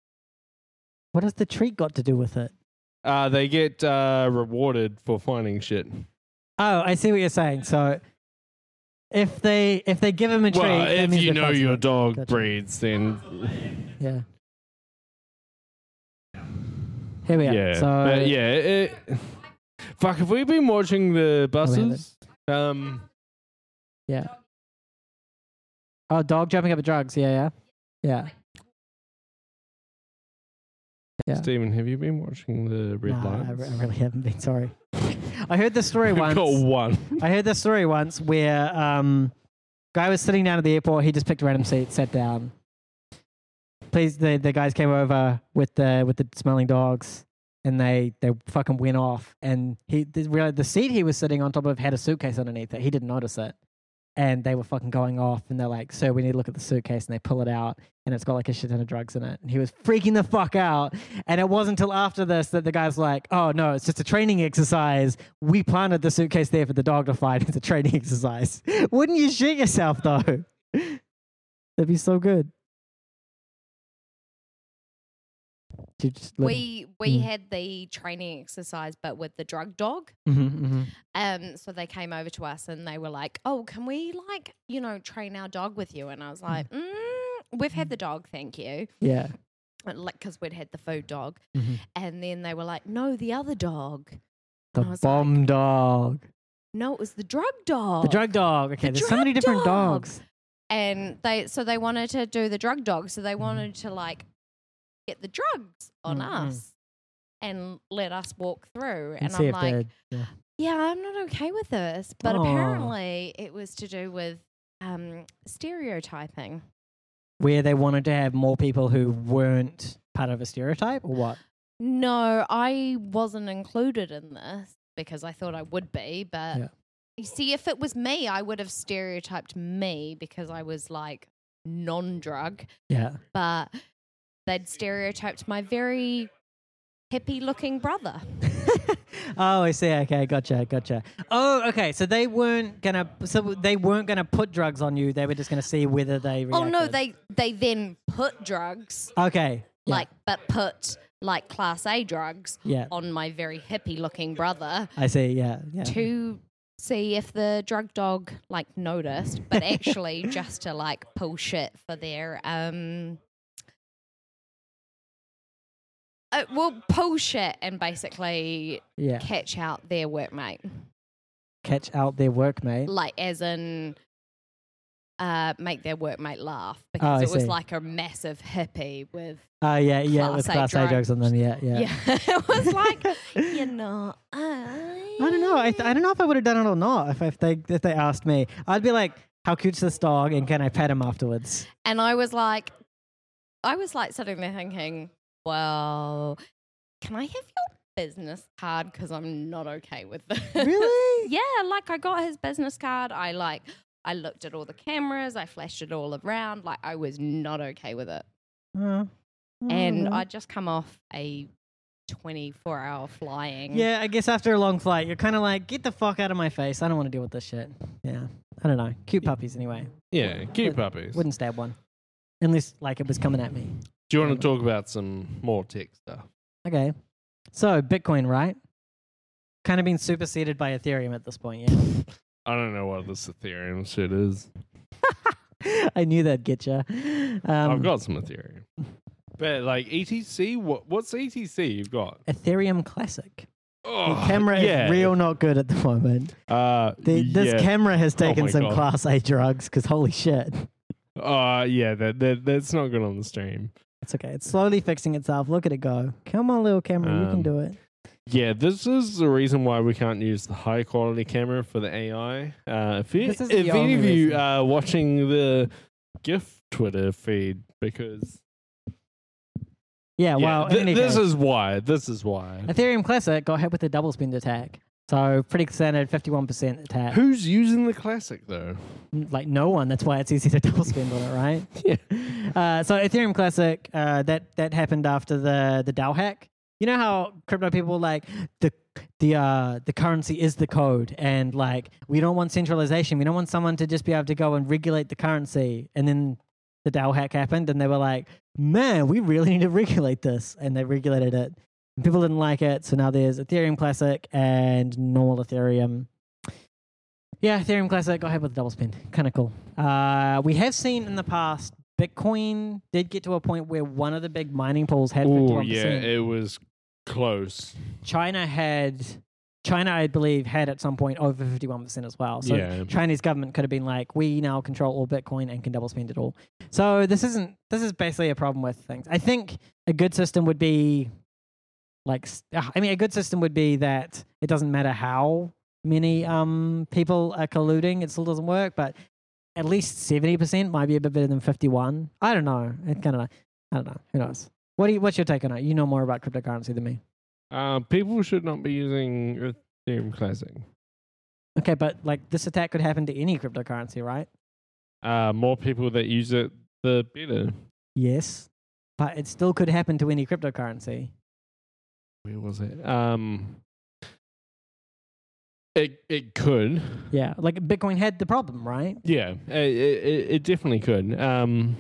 What has the treat got to do with it? Uh, they get uh, rewarded for finding shit. Oh, I see what you're saying. So if they if they give him a treat, Well, that if means you they know found your something. dog Gotcha. breeds, then Yeah. Here we are. yeah. So but yeah, it, fuck. Have we been watching the Oh, we haven't. buses? Um, yeah. Oh, dog jumping up at drugs. Yeah, yeah, yeah. Yeah. Stephen, have you been watching the Red Nah, I, Lions? re- I really haven't been. Sorry. I heard the story I've once. got one. I heard the story once where um, guy was sitting down at the airport. He just picked a random seat, sat down. Please, the the guys came over with the with the smelling dogs, and they they fucking went off. And he they realized the seat he was sitting on top of had a suitcase underneath it. He didn't notice it, and they were fucking going off. And they're like, "Sir, we need to look at the suitcase." And they pull it out, and it's got like a shit ton of drugs in it. And he was freaking the fuck out. And it wasn't until after this that the guy's like, "Oh no, it's just a training exercise. We planted the suitcase there for the dog to find. It's a training exercise." Wouldn't you shit yourself though? That'd be so good. You just let- We we Mm. had the training exercise, but with the drug dog. Mhm, mhm. Um, so they came over to us and they were like, "Oh, can we like you know train our dog with you?" And I was like, mm, "We've had the dog, thank you." Yeah. Like because we'd had the food dog, Mhm. and then they were like, "No, the other dog." The I was bomb dog. No, it was the drug dog. The drug dog. Okay, The there's so many drug different dog. dogs. And they so they wanted to do the drug dog, so they Mm-hmm. wanted to like get the drugs on Mhm. us and let us walk through. And And see I'm if like, they're- yeah. yeah, I'm not okay with this. But Aw. apparently it was to do with um, stereotyping. Where they wanted to have more people who weren't part of a stereotype or what? No, I wasn't included in this because I thought I would be. But Yeah. you see, if it was me, I would have stereotyped me because I was like non-drug. Yeah. But they'd stereotyped my very hippie-looking brother. Oh, I see. Okay, gotcha, gotcha. Oh, okay. So they weren't gonna. So they weren't gonna put drugs on you. They were just gonna see whether they. Oh no, reacted. they they then put drugs Okay. Yeah. like, but put like class A drugs Yeah. on my very hippie-looking brother I see. Yeah. Yeah. to see if the drug dog like noticed, but actually just to like pull shit for their um. Uh, well, pull shit and basically Yeah. catch out their workmate. Catch out their workmate. Like, as in, uh, make their workmate laugh Oh, because I it was see. like a massive hippie with, Oh, yeah, yeah. Class With A class A drugs. drugs on them. Yeah, yeah. yeah, it was like, you know, I don't know. I, th- I don't know if I would have done it or not. If, if they if they asked me, I'd be like, "How cute's this dog?" And can I pet him afterwards? and I was like, I was like sitting there thinking, well, can I have your business card? Because I'm not okay with this. Really? Yeah, like I got his business card. I like, I looked at all the cameras. I flashed it all around. Like I was not okay with it. Uh, And mm. I'd just come off a twenty-four hour flying. Yeah, I guess after a long flight, you're kind of like, get the fuck out of my face. I don't want to deal with this shit. Yeah. I don't know. Cute puppies anyway. Yeah, cute Would- puppies. Wouldn't stab one. Unless, like, it was coming at me. Do you want to talk about some more tech stuff? Okay. So, Bitcoin, right? Kind of been superseded by Ethereum at this point, yeah? I don't know what this Ethereum shit is. I knew that'd get you. Um, I've got some Ethereum. But like E T C, what what's E T C you've got? Ethereum Classic. Oh, The camera yeah. is real not good at the moment. Uh, The, this yeah. camera has Oh taken my some God. Class A drugs because holy shit. Uh, yeah, that, that that's not good on the stream. It's okay. It's slowly fixing itself. Look at it go. Come on, little camera. you can Um, do it. Yeah, this is the reason why we can't use the high quality camera for the A I. Uh, if you, This is if the any only of you reason. are watching the GIF Twitter feed, because Yeah, yeah, well, in th- any this case, is why. This is why. Ethereum Classic got hit with a double spend attack. So pretty standard fifty-one percent attack. Who's using the classic though? Like no one. That's why it's easy to double spend on it, right? Yeah. Uh, so Ethereum Classic, uh, that that happened after the the DAO hack. You know how crypto people were like the the uh, the currency is the code, and like we don't want centralization. We don't want someone to just be able to go and regulate the currency. And then the DAO hack happened, and they were like, "Man, we really need to regulate this," and they regulated it. And people didn't like it, so now there's Ethereum Classic and normal Ethereum. Yeah, Ethereum Classic got hit with a double spend. Kind of cool. Uh, we have seen in the past, Bitcoin did get to a point where one of the big mining pools had Oh fifty-one yeah, percent. it was close. China had, China, I believe, had at some point over fifty-one percent as well. So Yeah. Chinese government could have been like, we now control all Bitcoin and can double spend it all. So this isn't, this is basically a problem with things. I think a good system would be like, s- uh, I mean, a good system would be that it doesn't matter how many um people are colluding, it still doesn't work. But at least seventy percent might be a bit better than fifty-one. I don't know. It kind of, I don't know. Who knows? What do you, what's your take on it? You know more about cryptocurrency than me. Uh, people should not be using Ethereum Classic. Okay, but like this attack could happen to any cryptocurrency, right? Uh, more people that use it, the better. Yes, but it still could happen to any cryptocurrency. Where was it? Um, it it could. Yeah, like Bitcoin had the problem, right? Yeah, it it, it definitely could. Um,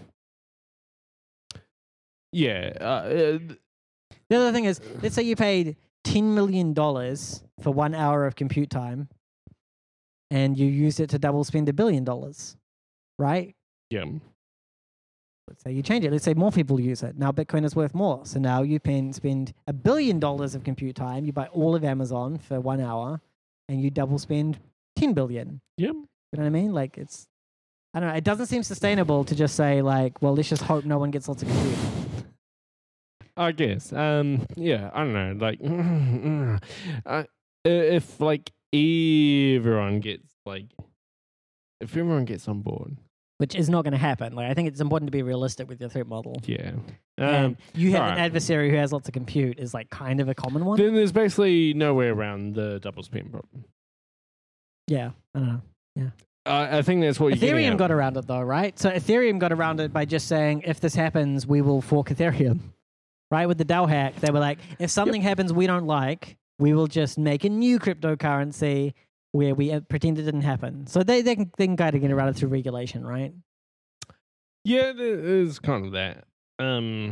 yeah. Uh, uh, The other thing is, let's say you paid ten million dollars for one hour of compute time and you used it to double spend a billion dollars, right? yeah. Let's say you change it. Let's say more people use it. Now Bitcoin is worth more. So now you can spend a billion dollars of compute time. You buy all of Amazon for one hour and you double spend ten billion. Yep. You know what I mean? Like it's, I don't know. It doesn't seem sustainable to just say like, well, let's just hope no one gets lots of compute. I guess. Um. Yeah. I don't know. Like, uh, if like everyone gets like, if everyone gets on board, Which is not going to happen. Like I think it's important to be realistic with your threat model. yeah. And Um. you have an alright. adversary who has lots of compute is like kind of a common one. Then there's basically no way around the double spend problem. Yeah, I don't know. I I think that's what you're getting Ethereum at. got around it though, right? So Ethereem got around it by just saying, if this happens, we will fork Ethereum. Right? With the DAO hack, they were like, if something happens we don't like, we will just make a new cryptocurrency where we uh, pretend it didn't happen. So they, they, can, they can kind of get around it through regulation, right? Yeah, there is kind of that. Um.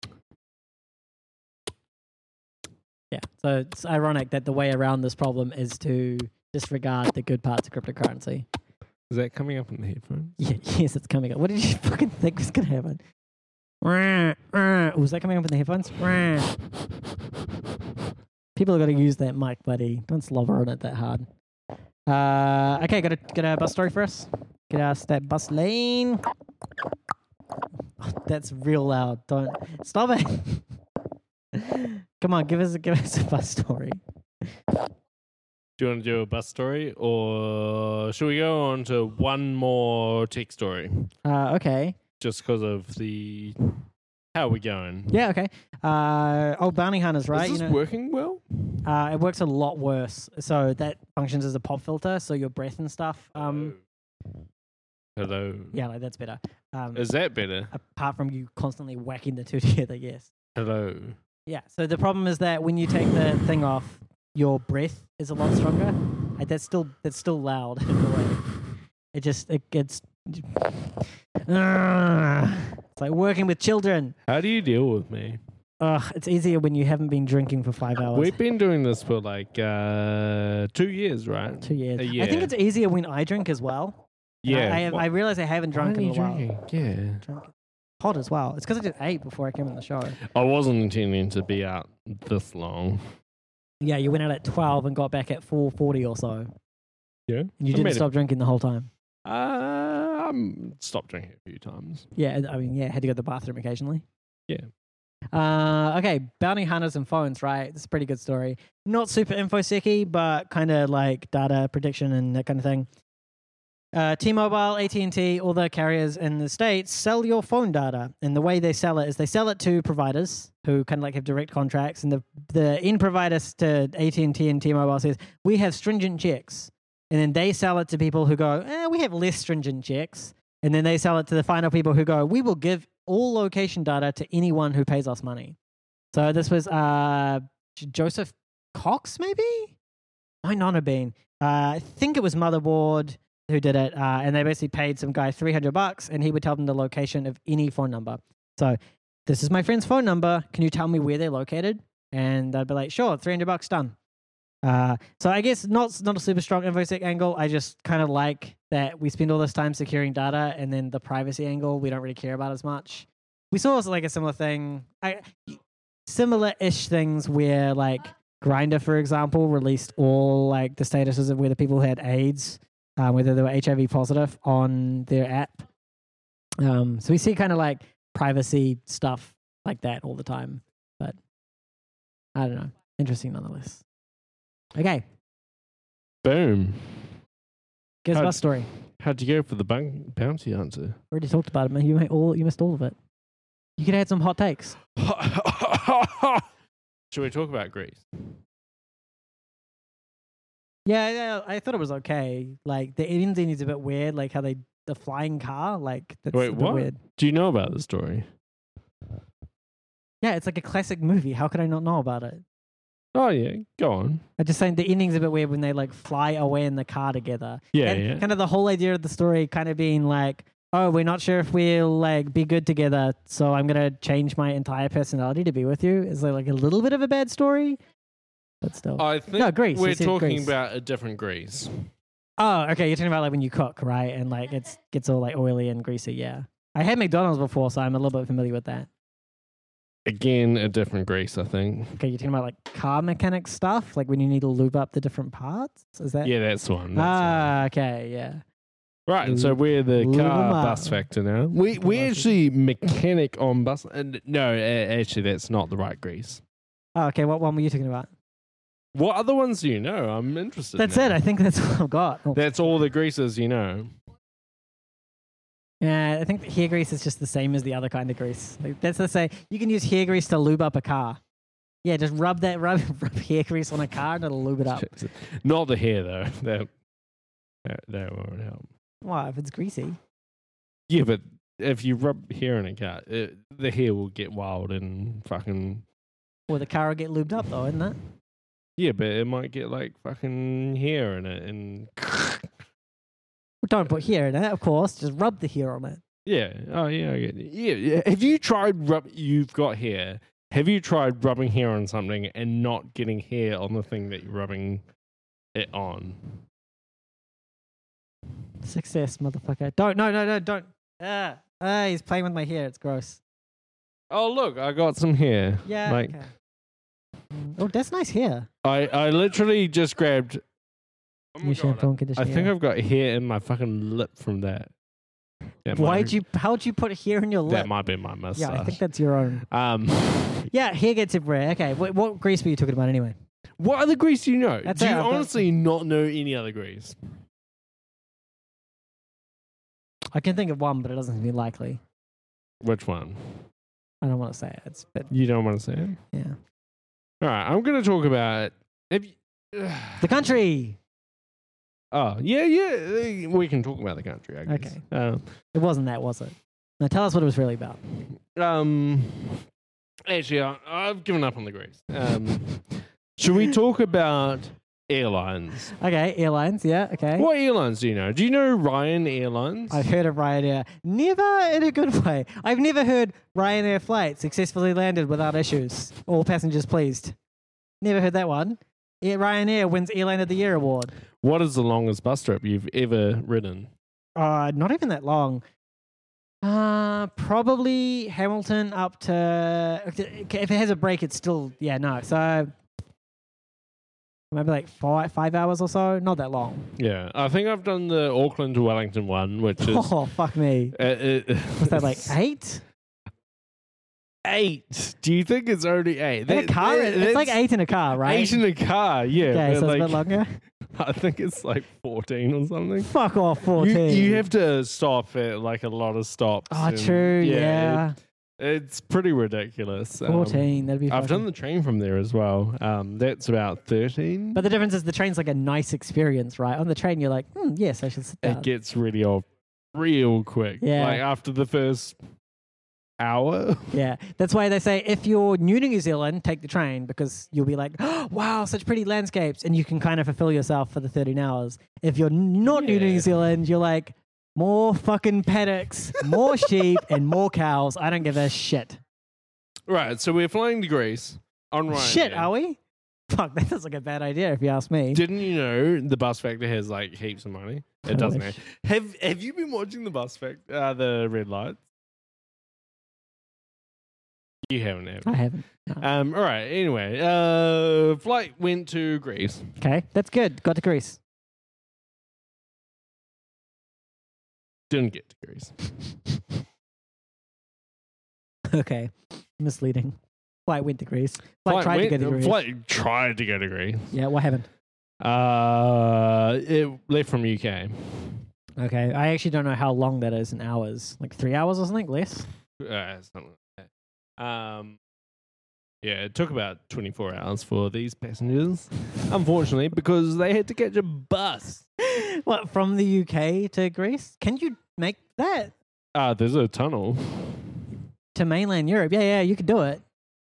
Yeah. So it's ironic that the way around this problem is to disregard the good parts of cryptocurrency. Is that coming up in the headphones? Yeah, yes, it's coming up. What did you fucking think was going to happen? Rah, rah. Was that coming up in the headphones? Rah. People are going to use that mic, buddy. Don't slobber on it that hard. Uh, okay, got a, got a bus story for us? Get us that bus lane. Oh, that's real loud. Don't stop it. Come on, give us a, give us a bus story. Do you want to do a bus story, or should we go on to one more tech story? Uh, okay. Just because of the how are we going? Yeah, okay. Uh, old bounty hunters, right? Is this you know, working well? uh, it works a lot worse. So that functions as a pop filter, so your breath and stuff. Um, Hello. yeah, like, that's better. Um, Is that better? apart from you constantly whacking the two together, yes. Hello. Yeah. So the problem is that when you take the thing off, your breath is a lot stronger. Like, that's still that's still loud in a way. It just it gets. Ah, it's like working with children. How do you deal with me? Ugh, it's easier when you haven't been drinking for five hours. We've been doing this for like uh, two years, right? Two years. A I think year. it's easier when I drink as well. Yeah. I, I, have, I realize I haven't drunk Why in are a you while. drinking? Yeah. Drunk. Hot as well. It's because I did eight before I came on the show. I wasn't intending to be out this long. Yeah, you went out at twelve and got back at four forty or so. Yeah. And you I didn't made it- stop drinking the whole time. Uh, I'm stopped drinking a few times. Yeah, I mean, yeah, had to go to the bathroom occasionally. Yeah. Uh, okay, bounty hunters and phones, right? It's a pretty good story. Not super infosec-y, but kind of like data prediction and that kind of thing. Uh, T-Mobile, A T and T, all the carriers in the States sell your phone data. And the way they sell it is they sell it to providers who kind of like have direct contracts. And the, the end provider to A T and T and T-Mobile says, we have stringent checks. And then they sell it to people who go, eh, we have less stringent checks. And then they sell it to the final people who go, we will give all location data to anyone who pays us money. So this was uh, J- Joseph Cox, maybe? Might not have been. Uh, I think it was Motherboard who did it. Uh, and they basically paid some guy three hundred bucks and he would tell them the location of any phone number. So this is my friend's phone number. Can you tell me where they're located? And they'd be like, sure, three hundred bucks, done. Uh, so I guess not not a super strong infosec angle. I just kind of like that we spend all this time securing data, and then the privacy angle we don't really care about as much. We saw also like a similar thing, I, similar-ish things where like Grindr, for example, released all like the statuses of whether people had AIDS, uh, whether they were H I V positive on their app. Um, so we see kind of like privacy stuff like that all the time. But I don't know. Interesting nonetheless. Okay, Boom. guess How'd- bus story. How'd you go for the bun- bounty answer? Already talked about it, man. You made all. You missed all of it. You could have had some hot takes. Should we talk about Greece? Yeah, yeah. I thought it was okay. Like the ending is a bit weird. Like how they the flying car. Like that's Wait, a bit what? weird. Do you know about the story? Yeah, it's like a classic movie. How could I not know about it? Oh, yeah. Go on. I'm just saying the ending's a bit weird when they like fly away in the car together. Yeah, and yeah. kind of the whole idea of the story kind of being like, oh, we're not sure if we'll like be good together, so I'm gonna change my entire personality to be with you. Is like, like a little bit of a bad story, but still. I think No, Greece. we're You said talking Greece. about a different Greece. Oh, okay. You're talking about like when you cook, right? And like it's gets all like oily and greasy. Yeah, I had McDonald's before, so I'm a little bit familiar with that. Again, a different Greece, I think. Okay, you're talking about like car mechanic stuff, like when you need to lube up the different parts. Is that? Yeah, that's the one. That's Ah, okay, yeah. the one. Right, so lube- we're the lube 'em car up. bus factor now. We we Lube 'em up. actually mechanic on bus. And no, a- actually, that's not the right Greece. Oh, okay. What one were you talking about? What other ones do you know? I'm interested. That's now. it. I think that's all I've got. Oh. That's all the Greases you know. Yeah, I think the hair grease is just the same as the other kind of grease. Like, that's to say, you can use hair grease to lube up a car. Yeah, just rub that rub, rub hair grease on a car and it'll lube it up. Not the hair though. That that, that won't help. Why? If it's greasy. Yeah, but if you rub hair in a car, it, the hair will get wild and fucking. Or the car will get lubed up though, isn't it? Yeah, but it might get like fucking hair in it, and Well, don't put hair in it, of course. Just rub the hair on it. yeah, oh yeah, I get it. Yeah, yeah. Have you tried rub? You've got hair. Have you tried rubbing hair on something and not getting hair on the thing that you're rubbing it on? Success, motherfucker. Don't, no, no, no, don't. Ah, ah, he's playing with my hair. It's gross. Oh look, I got some hair. Yeah. like okay. Mm, Oh, that's nice hair. I, I literally just grabbed. Oh my New God, shampoo and I conditioner. think I've got hair in my fucking lip from that. That Why'd might, you? How'd you put hair in your lip? That might be my mustache. Yeah, I think that's your own. Um, Yeah, hair gets everywhere. Okay, what, what grease were you talking about anyway? what other grease do you know? That's do it, you I've got- honestly not know any other grease? I can think of one, but it doesn't seem likely. Which one? I don't want to say it. It's but You don't want to say it? yeah, All right, I'm going to talk about. If you, the country. oh, yeah, yeah. We can talk about the country, I guess. Okay. Um, It wasn't that, was it? Now tell us what it was really about. um, actually, I, I've given up on the grease. Um, should we talk about airlines? Okay, airlines. Yeah. Okay. What airlines do you know? Do you know Ryan Airlines? I've heard of Ryanair. Never in a good way. I've never heard Ryanair flight successfully landed without issues. All passengers pleased. Never heard that one. Yeah, Ryanair wins Airline of the Year award. What is the longest bus trip you've ever ridden? Uh, not even that long. Uh, probably Hamilton up to. If it has a break, it's still yeah no. So maybe like five five hours or so. Not that long. Yeah, I think I've done the Auckland to Wellington one, which is Oh fuck me! uh, it, Was that like eight? eight? Do you think it's only eight? In a That- car, that- it's like that's eight in a car, right? Eight in a car, yeah. Okay, but so like, it's a bit longer. I think it's like fourteen or something. Fuck off, You, fourteen. you have to stop at like a lot of stops. Oh, and- true. Yeah, it- it's pretty ridiculous. Um, fourteen. That'd be. I've fucking- done the train from there as well. Um, that's about thirteen. But the difference is the train's like a nice experience, right? On the train, you're like, hmm, yes, I should sit down. It gets really old real quick. Yeah. Like after the first hour. Yeah, that's why they say if you're new to New Zealand, take the train because you'll be like, oh, wow, such pretty landscapes, and you can kind of fulfill yourself for the thirteen hours. If you're n- not new to Yeah. New Zealand, you're like, more fucking paddocks, more sheep, and more cows. I don't give a shit. Right, so we're flying to Greece on Ryanair. Shit, are we? Fuck, that sounds like a bad idea if you ask me. Didn't you know the bus factor has like heaps of money? I It doesn't. wish. Have Have you been watching the bus factor, uh, the red lights? You haven't, have you? I haven't. No. Um. All right. Anyway, uh, flight went to Greece. Okay, that's good. Got to Greece. Didn't get to Greece. Okay, misleading. Flight went to Greece. Flight, tried went, to go to Greece. Flight tried to go to Greece. Yeah, what happened? Uh, it left from U K. Okay, I actually don't know how long that is in hours. Like three hours or something? Less? Uh, something like that. Um, yeah, it took about twenty-four hours for these passengers, unfortunately, because they had to catch a bus. What, from the U K to Greece? Can you make that? Uh, there's a tunnel. To mainland Europe? Yeah, yeah, you could do it.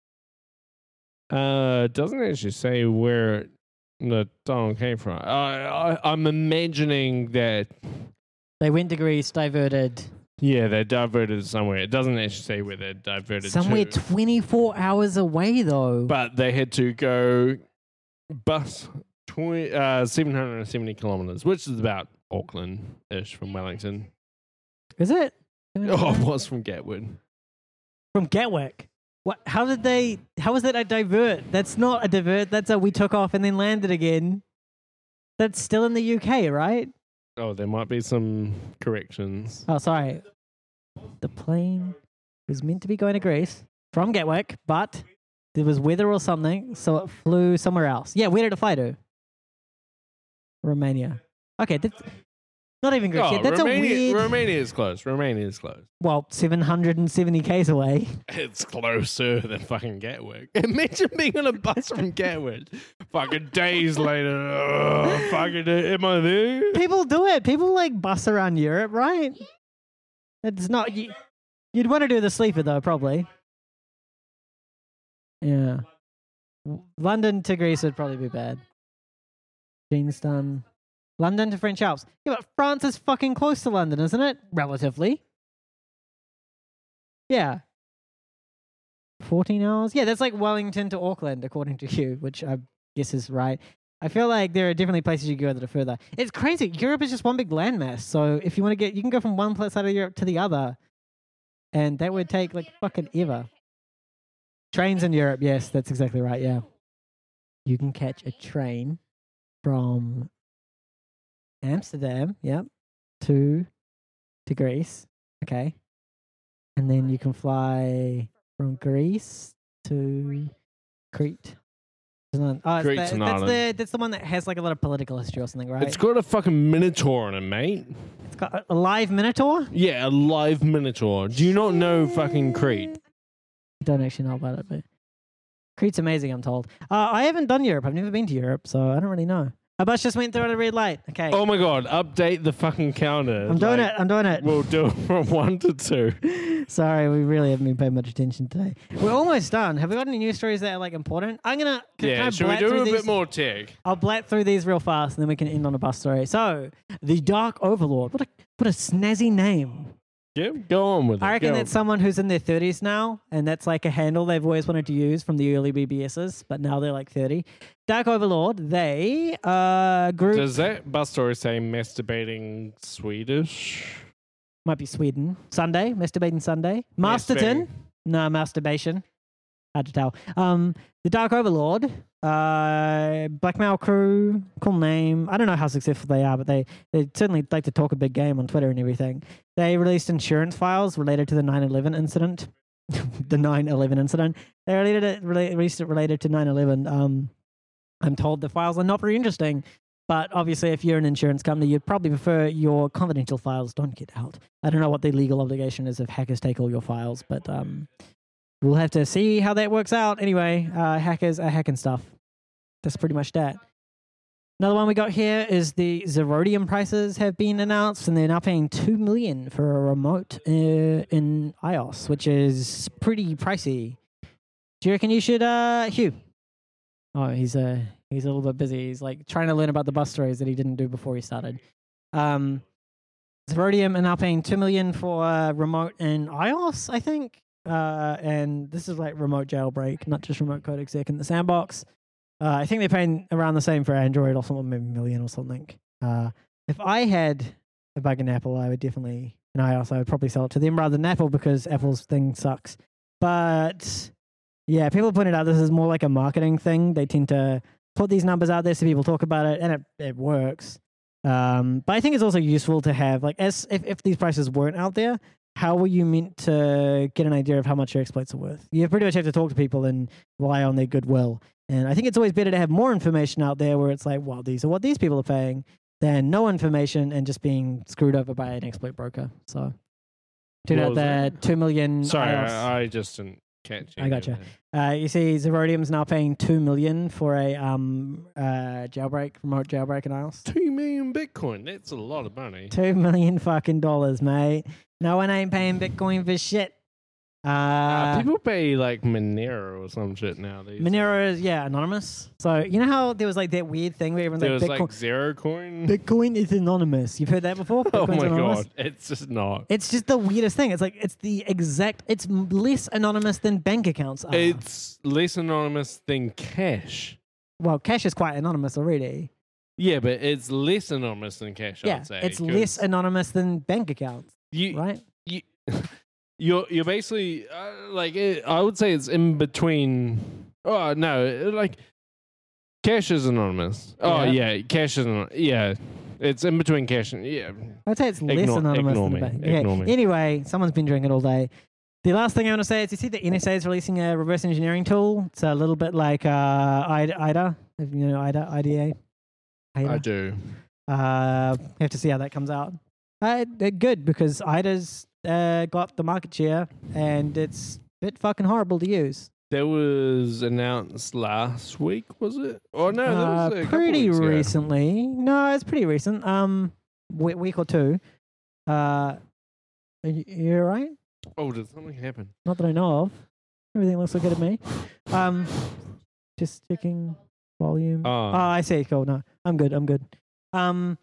Uh, it doesn't actually say where the tunnel came from. Uh, I, I'm imagining that, They went to Greece, diverted. yeah, they diverted somewhere. It doesn't actually say where they diverted Somewhere to. twenty-four hours away, though. But they had to go bus twenty, uh, seven hundred seventy kilometers, which is about Auckland-ish from Wellington. Is it? Oh, it was from Gatwood. From Gatwick. What? How did they? How was that a divert? That's not a divert. That's a we took off and then landed again. That's still in the U K, right? Oh, there might be some corrections. Oh, sorry. The plane was meant to be going to Greece from Gatwick, but there was weather or something, so it flew somewhere else. Yeah, where did it fly to? Romania. Okay, that's not even Greece. Oh, yet. That's Romania, a weird. Romania is close. Romania is close. Well, seven hundred seventy k's away. It's closer than fucking Gatwick. Imagine being on a bus from Gatwick. Fucking days later. Oh, fucking, am I there? People do it. People like bus around Europe, right? It's not. You, you'd want to do the sleeper though, probably. Yeah. London to Greece would probably be bad. Queenstown. London to French Alps. Yeah, but France is fucking close to London, isn't it? Relatively. Yeah. fourteen hours? Yeah, that's like Wellington to Auckland, according to you, which I guess is right. I feel like there are definitely places you can go that are further. It's crazy. Europe is just one big landmass. So if you want to get, you can go from one side of Europe to the other. And that would take like fucking ever. Trains in Europe. Yes, that's exactly right. Yeah. You can catch a train from Amsterdam, yep, to to Greece. Okay. And then you can fly from Greece to Crete. Oh, it's Crete's the, an that's island. the that's the one that has like a lot of political history or something, right? It's got a fucking minotaur on it, mate. It's got a, a live minotaur. Yeah, a live minotaur. Do you not know fucking Crete? I don't actually know about it, but Crete's amazing, I'm told. Uh, I haven't done Europe. I've never been to Europe, so I don't really know. A bus just went through at a red light. Okay. Oh my god, update the fucking counter. I'm doing Like, it. I'm doing it. We'll do it from one to two. Sorry, we really haven't been paying much attention today. We're almost done. Have we got any news stories that are like important? I'm gonna. Can, can Yeah, I should we blat do through a these? bit more tech? I'll blat through these real fast, and then we can end on a bus story. So, the Dark Overlord. What a what a snazzy name. Yeah, go on with it. I reckon Go that's on. someone who's in their thirties now, and that's like a handle they've always wanted to use from the early B B Ss, but now they're like thirty. Dark Overlord, they uh group Does that bus story say masturbating Swedish? might be Sweden. Sunday, masturbating Sunday. Masterton, no masturbation. Hard to tell. Um, the Dark Overlord, uh, Blackmail Crew, cool name. I don't know how successful they are, but they, they certainly like to talk a big game on Twitter and everything. They released insurance files related to the nine eleven incident. the nine eleven incident. They related it, released it related to nine eleven. Um, I'm told the files are not very interesting, but obviously if you're an insurance company, you'd probably prefer your confidential files don't get out. I don't know what the legal obligation is if hackers take all your files, but um, we'll have to see how that works out. Anyway, uh, hackers are hacking stuff. That's pretty much that. Another one we got here is the Zerodium prices have been announced, and they're now paying two million dollars for a remote uh, in iOS, which is pretty pricey. Do you reckon you should, uh, Hugh? Oh, he's uh, he's a little bit busy. He's like trying to learn about the bus stories that he didn't do before he started. Um, Zerodium are now paying two million dollars for a remote in iOS, I think. Uh, and this is like remote jailbreak, not just remote code exec in the sandbox. Uh, I think they're paying around the same for Android or something, maybe a million or something. Uh, if I had a bug in Apple, I would definitely, in iOS, I would probably sell it to them rather than Apple because Apple's thing sucks. But yeah, people pointed out this is more like a marketing thing. They tend to put these numbers out there so people talk about it, and it, it works. Um, but I think it's also useful to have, like, as if, if these prices weren't out there, how were you meant to get an idea of how much your exploits are worth? You pretty much have to talk to people and rely on their goodwill. And I think it's always better to have more information out there where it's like, well, these are what these people are paying, than no information and just being screwed over by an exploit broker. So, turn What out was that two million. Sorry, I O S. I, I just didn't catch you. I gotcha. Uh, you see, Zerodium's now paying two million for a um uh jailbreak, remote jailbreak in I O S. Two million Bitcoin. That's a lot of money. Two million fucking dollars, mate. No one ain't paying Bitcoin for shit. Uh, Uh, people pay like Monero or some shit now. These Monero is yeah anonymous. So you know how there was like that weird thing where everyone's There like was Bitcoin. like zero coin. Bitcoin is anonymous. You've heard that before? Oh Bitcoin's my anonymous? god, it's just not. It's just the weirdest thing. It's like it's the exact. It's m- less anonymous than bank accounts are. It's less anonymous than cash. well, cash is quite anonymous already. Yeah, but it's less anonymous than cash. yeah, I'd say it's 'cause less anonymous than bank accounts, You, right? you, you're you're basically uh, like it, I would say it's in between. Oh no, like cash is anonymous. Oh Yeah. yeah, cash is anonymous. Yeah, it's in between cash and yeah. I'd say it's less Ignore- anonymous ignore than me, the bank. ignore Okay. me. Anyway, someone's been drinking all day. The last thing I want to say is you see the N S A is releasing a reverse engineering tool. It's a little bit like uh, I D A, I D A, if you know I D A, I D A. I do. Uh, we have to see how that comes out. Uh, they're good because I D A's uh, got the market share and it's a bit fucking horrible to use. That was announced last week, was it? Oh no, that Uh, was a couple pretty weeks ago. recently. No, it's pretty recent. Um, week, week or two. Uh, are you, you all right? Oh, did something happen? Not that I know of. Everything looks okay to me. Um, just checking volume. Oh. Oh, I see. Cool. No, I'm good. I'm good. Um,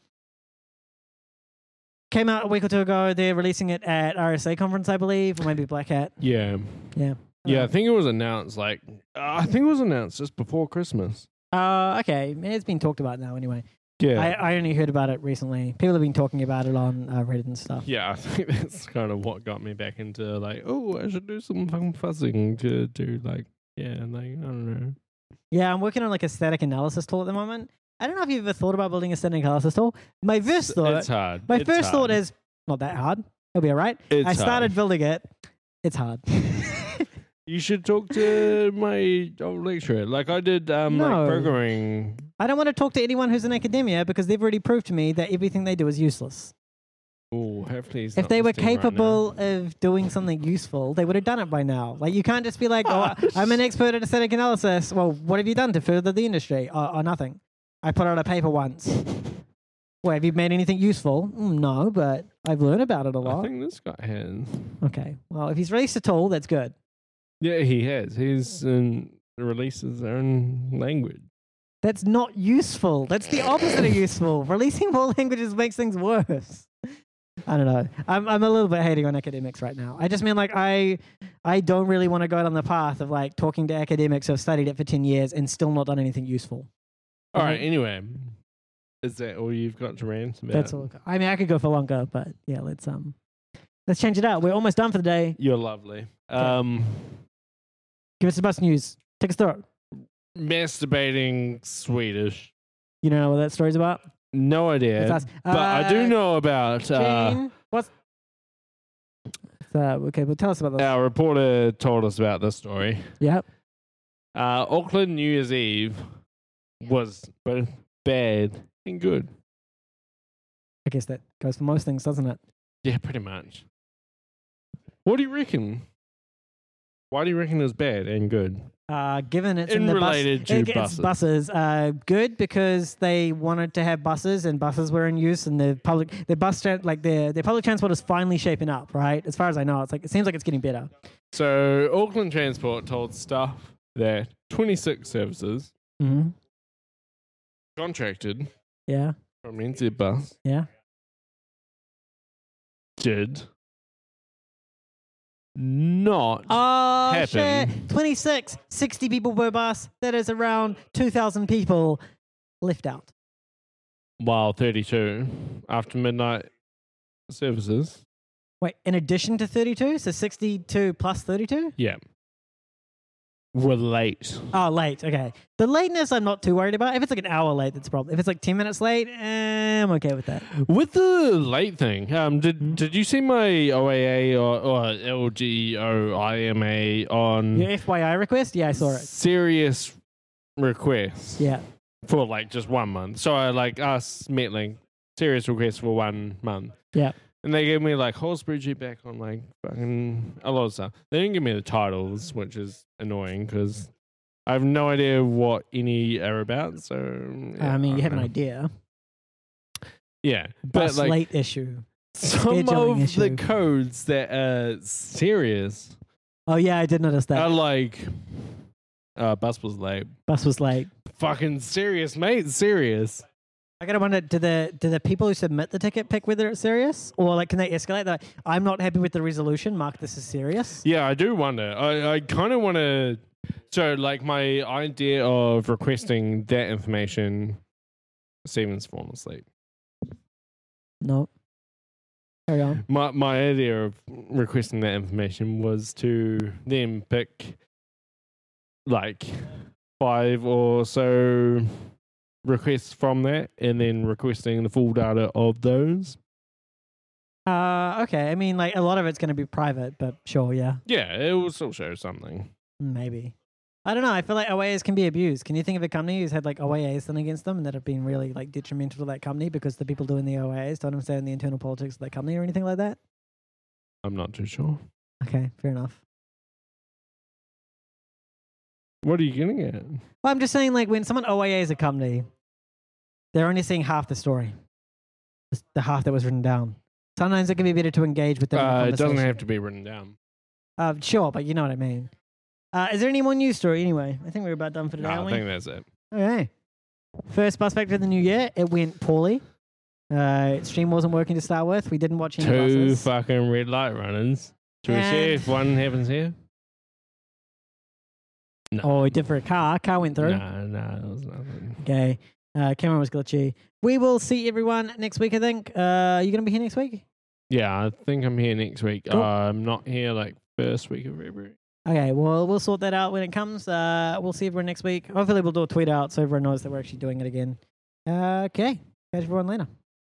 came out a week or two ago. They're releasing it at R S A conference, I believe, or maybe Black Hat. Yeah, Yeah. yeah. I think it was announced like uh, I think it was announced just before Christmas. Uh, okay. It's been talked about now anyway. Yeah, I, I only heard about it recently. People have been talking about it on uh, Reddit and stuff. yeah. I think that's kind of what got me back into like, oh, I should do some fucking fuzzing to do like, yeah, like I don't know. Yeah, I'm working on like a static analysis tool at the moment. I don't know if you've ever thought about building a static analysis tool. My first thought, It's hard. my It's first thought hard. is not that hard. It'll be all right. It's I started hard. building it. It's hard. You should talk to my old lecturer. Like I did, um, No. like programming. I don't want to talk to anyone who's in academia because they've already proved to me that everything they do is useless. Oh, hopefully, he's If not they were listening right now. capable of doing something useful, they would have done it by now. Like you can't just be like, "Oh, I'm an expert at static analysis." Well, what have you done to further the industry? Or, or nothing. I put out a paper once. Well, have you made anything useful? Mm, no, but I've learned about it a I lot. think this guy has. Okay. Well, if he's released a tool, that's good. Yeah, he has. He's um, released his own language. That's not useful. That's the opposite of useful. Releasing more languages makes things worse. I don't know. I'm I'm a little bit hating on academics right now. I just mean like I I don't really want to go down the path of like talking to academics who've studied it for ten years and still not done anything useful. All Mhm. right. Anyway, is that all you've got to rant about? That's all. I mean, I could go for longer, but yeah, let's um let's change it out. We're almost done for the day. You're lovely. Um, Give us the bus news. Take us through it. masturbating Swedish. You don't know what that story's about? No idea. It's us. But I do Uh, know about uh, Gene, what's uh, okay, well tell us about this. our reporter told us about this story. Yep. Uh, Auckland New Year's Eve was both bad and good. I guess that goes for most things, doesn't it? Yeah, pretty much. What do you reckon? Why do you reckon it was bad and good? Uh, given it's in, In the related bus, to it- it's buses. buses, uh, good because they wanted to have buses and buses were in use and the public, the bus, tra- like the the public transport is finally shaping up, right? As far as I know, it's like it seems like it's getting better. So Auckland Transport told staff that twenty-six services Mm-hmm. contracted Yeah, from N Z Bus yeah. did not Oh happen. shit! twenty-six, sixty people per bus. That is around two thousand people left out. while thirty-two after midnight services. Wait, in addition to thirty-two, so sixty-two plus thirty-two. Yeah. were late. Oh, late. Okay. The lateness I'm not too worried about. If it's like an hour late, that's a problem. If it's like ten minutes late, eh, I'm okay with that. With the late thing, um, did Hmm? did you see my O A A or, or L G O I M A on Your F Y I request? Yeah, I saw it. serious requests Yeah. for like just one month? So I like asked Metlink serious requests for one month. Yeah. And they gave me like whole spreadsheet back on like fucking a lot of stuff. They didn't give me the titles, which is annoying because I have no idea what any are about. So yeah, I mean, you have an know. idea. Yeah, but Bus like late issue. some scheduling of the issue. codes that are serious Oh, yeah, I did notice that. are like uh, bus was late. Bus was late. Fucking serious, mate. Serious. I gotta wonder, do the do the people who submit the ticket pick whether it's serious? Or like can they escalate that? I'm not happy with the resolution. Mark this is serious. Yeah, I do wonder. I, I kind of want to. So, like, my idea of requesting that information, Stephen's fallen asleep. No. Carry on. My my idea of requesting that information was to then pick like five or so requests from that, and then requesting the full data of those. Uh okay. I mean like a lot of it's gonna be private, but sure, yeah. Yeah, it will still show something. Maybe. I don't know. I feel like O A As can be abused. Can you think of a company who's had like O A As done against them and that have been really like detrimental to that company because the people doing the O A As don't understand the internal politics of that company or anything like that? I'm not too sure. Okay, fair enough. What are you getting at? Well, I'm just saying, like, when someone O A As a company, they're only seeing half the story, Just the half that was written down. Sometimes it can be better to engage with them. in a Uh, it doesn't conversation. have to be written down. Uh, sure, but you know what I mean. Uh, is there any more news story anyway? I think we're about done for today, No, aren't I we? think that's it. Okay. First bus back to the new year, it went poorly. Uh, stream wasn't working to start with. We didn't watch any Two buses. fucking red light runners. Should we see And- if one happens here? No. Oh, we did for a car. Car went through. No, no, it was nothing. Okay. Uh, camera was glitchy. We will see everyone next week, I think. Uh, you going to be here next week? Yeah, I think I'm here next week. Cool. Uh, I'm not here like first week of February. Okay, well, we'll sort that out when it comes. Uh, we'll see everyone next week. Hopefully, we'll do a tweet out so everyone knows that we're actually doing it again. Uh, okay. Catch everyone later.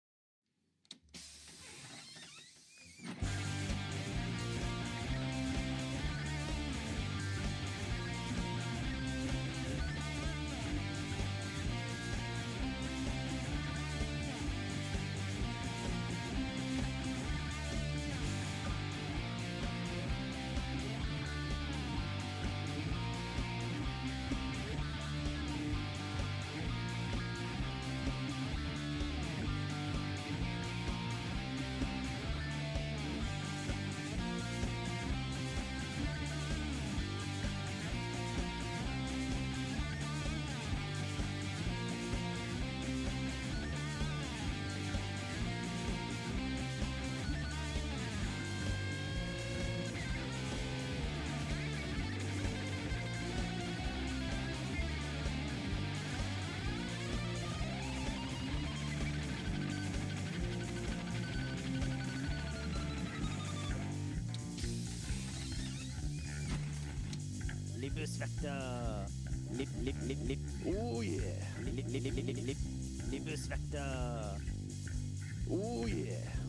Libusvekter. Lib, lib, lib, lib. Oh yeah. Lib, lib, lib, lib, lib, lib. Libusvekter. Oh yeah.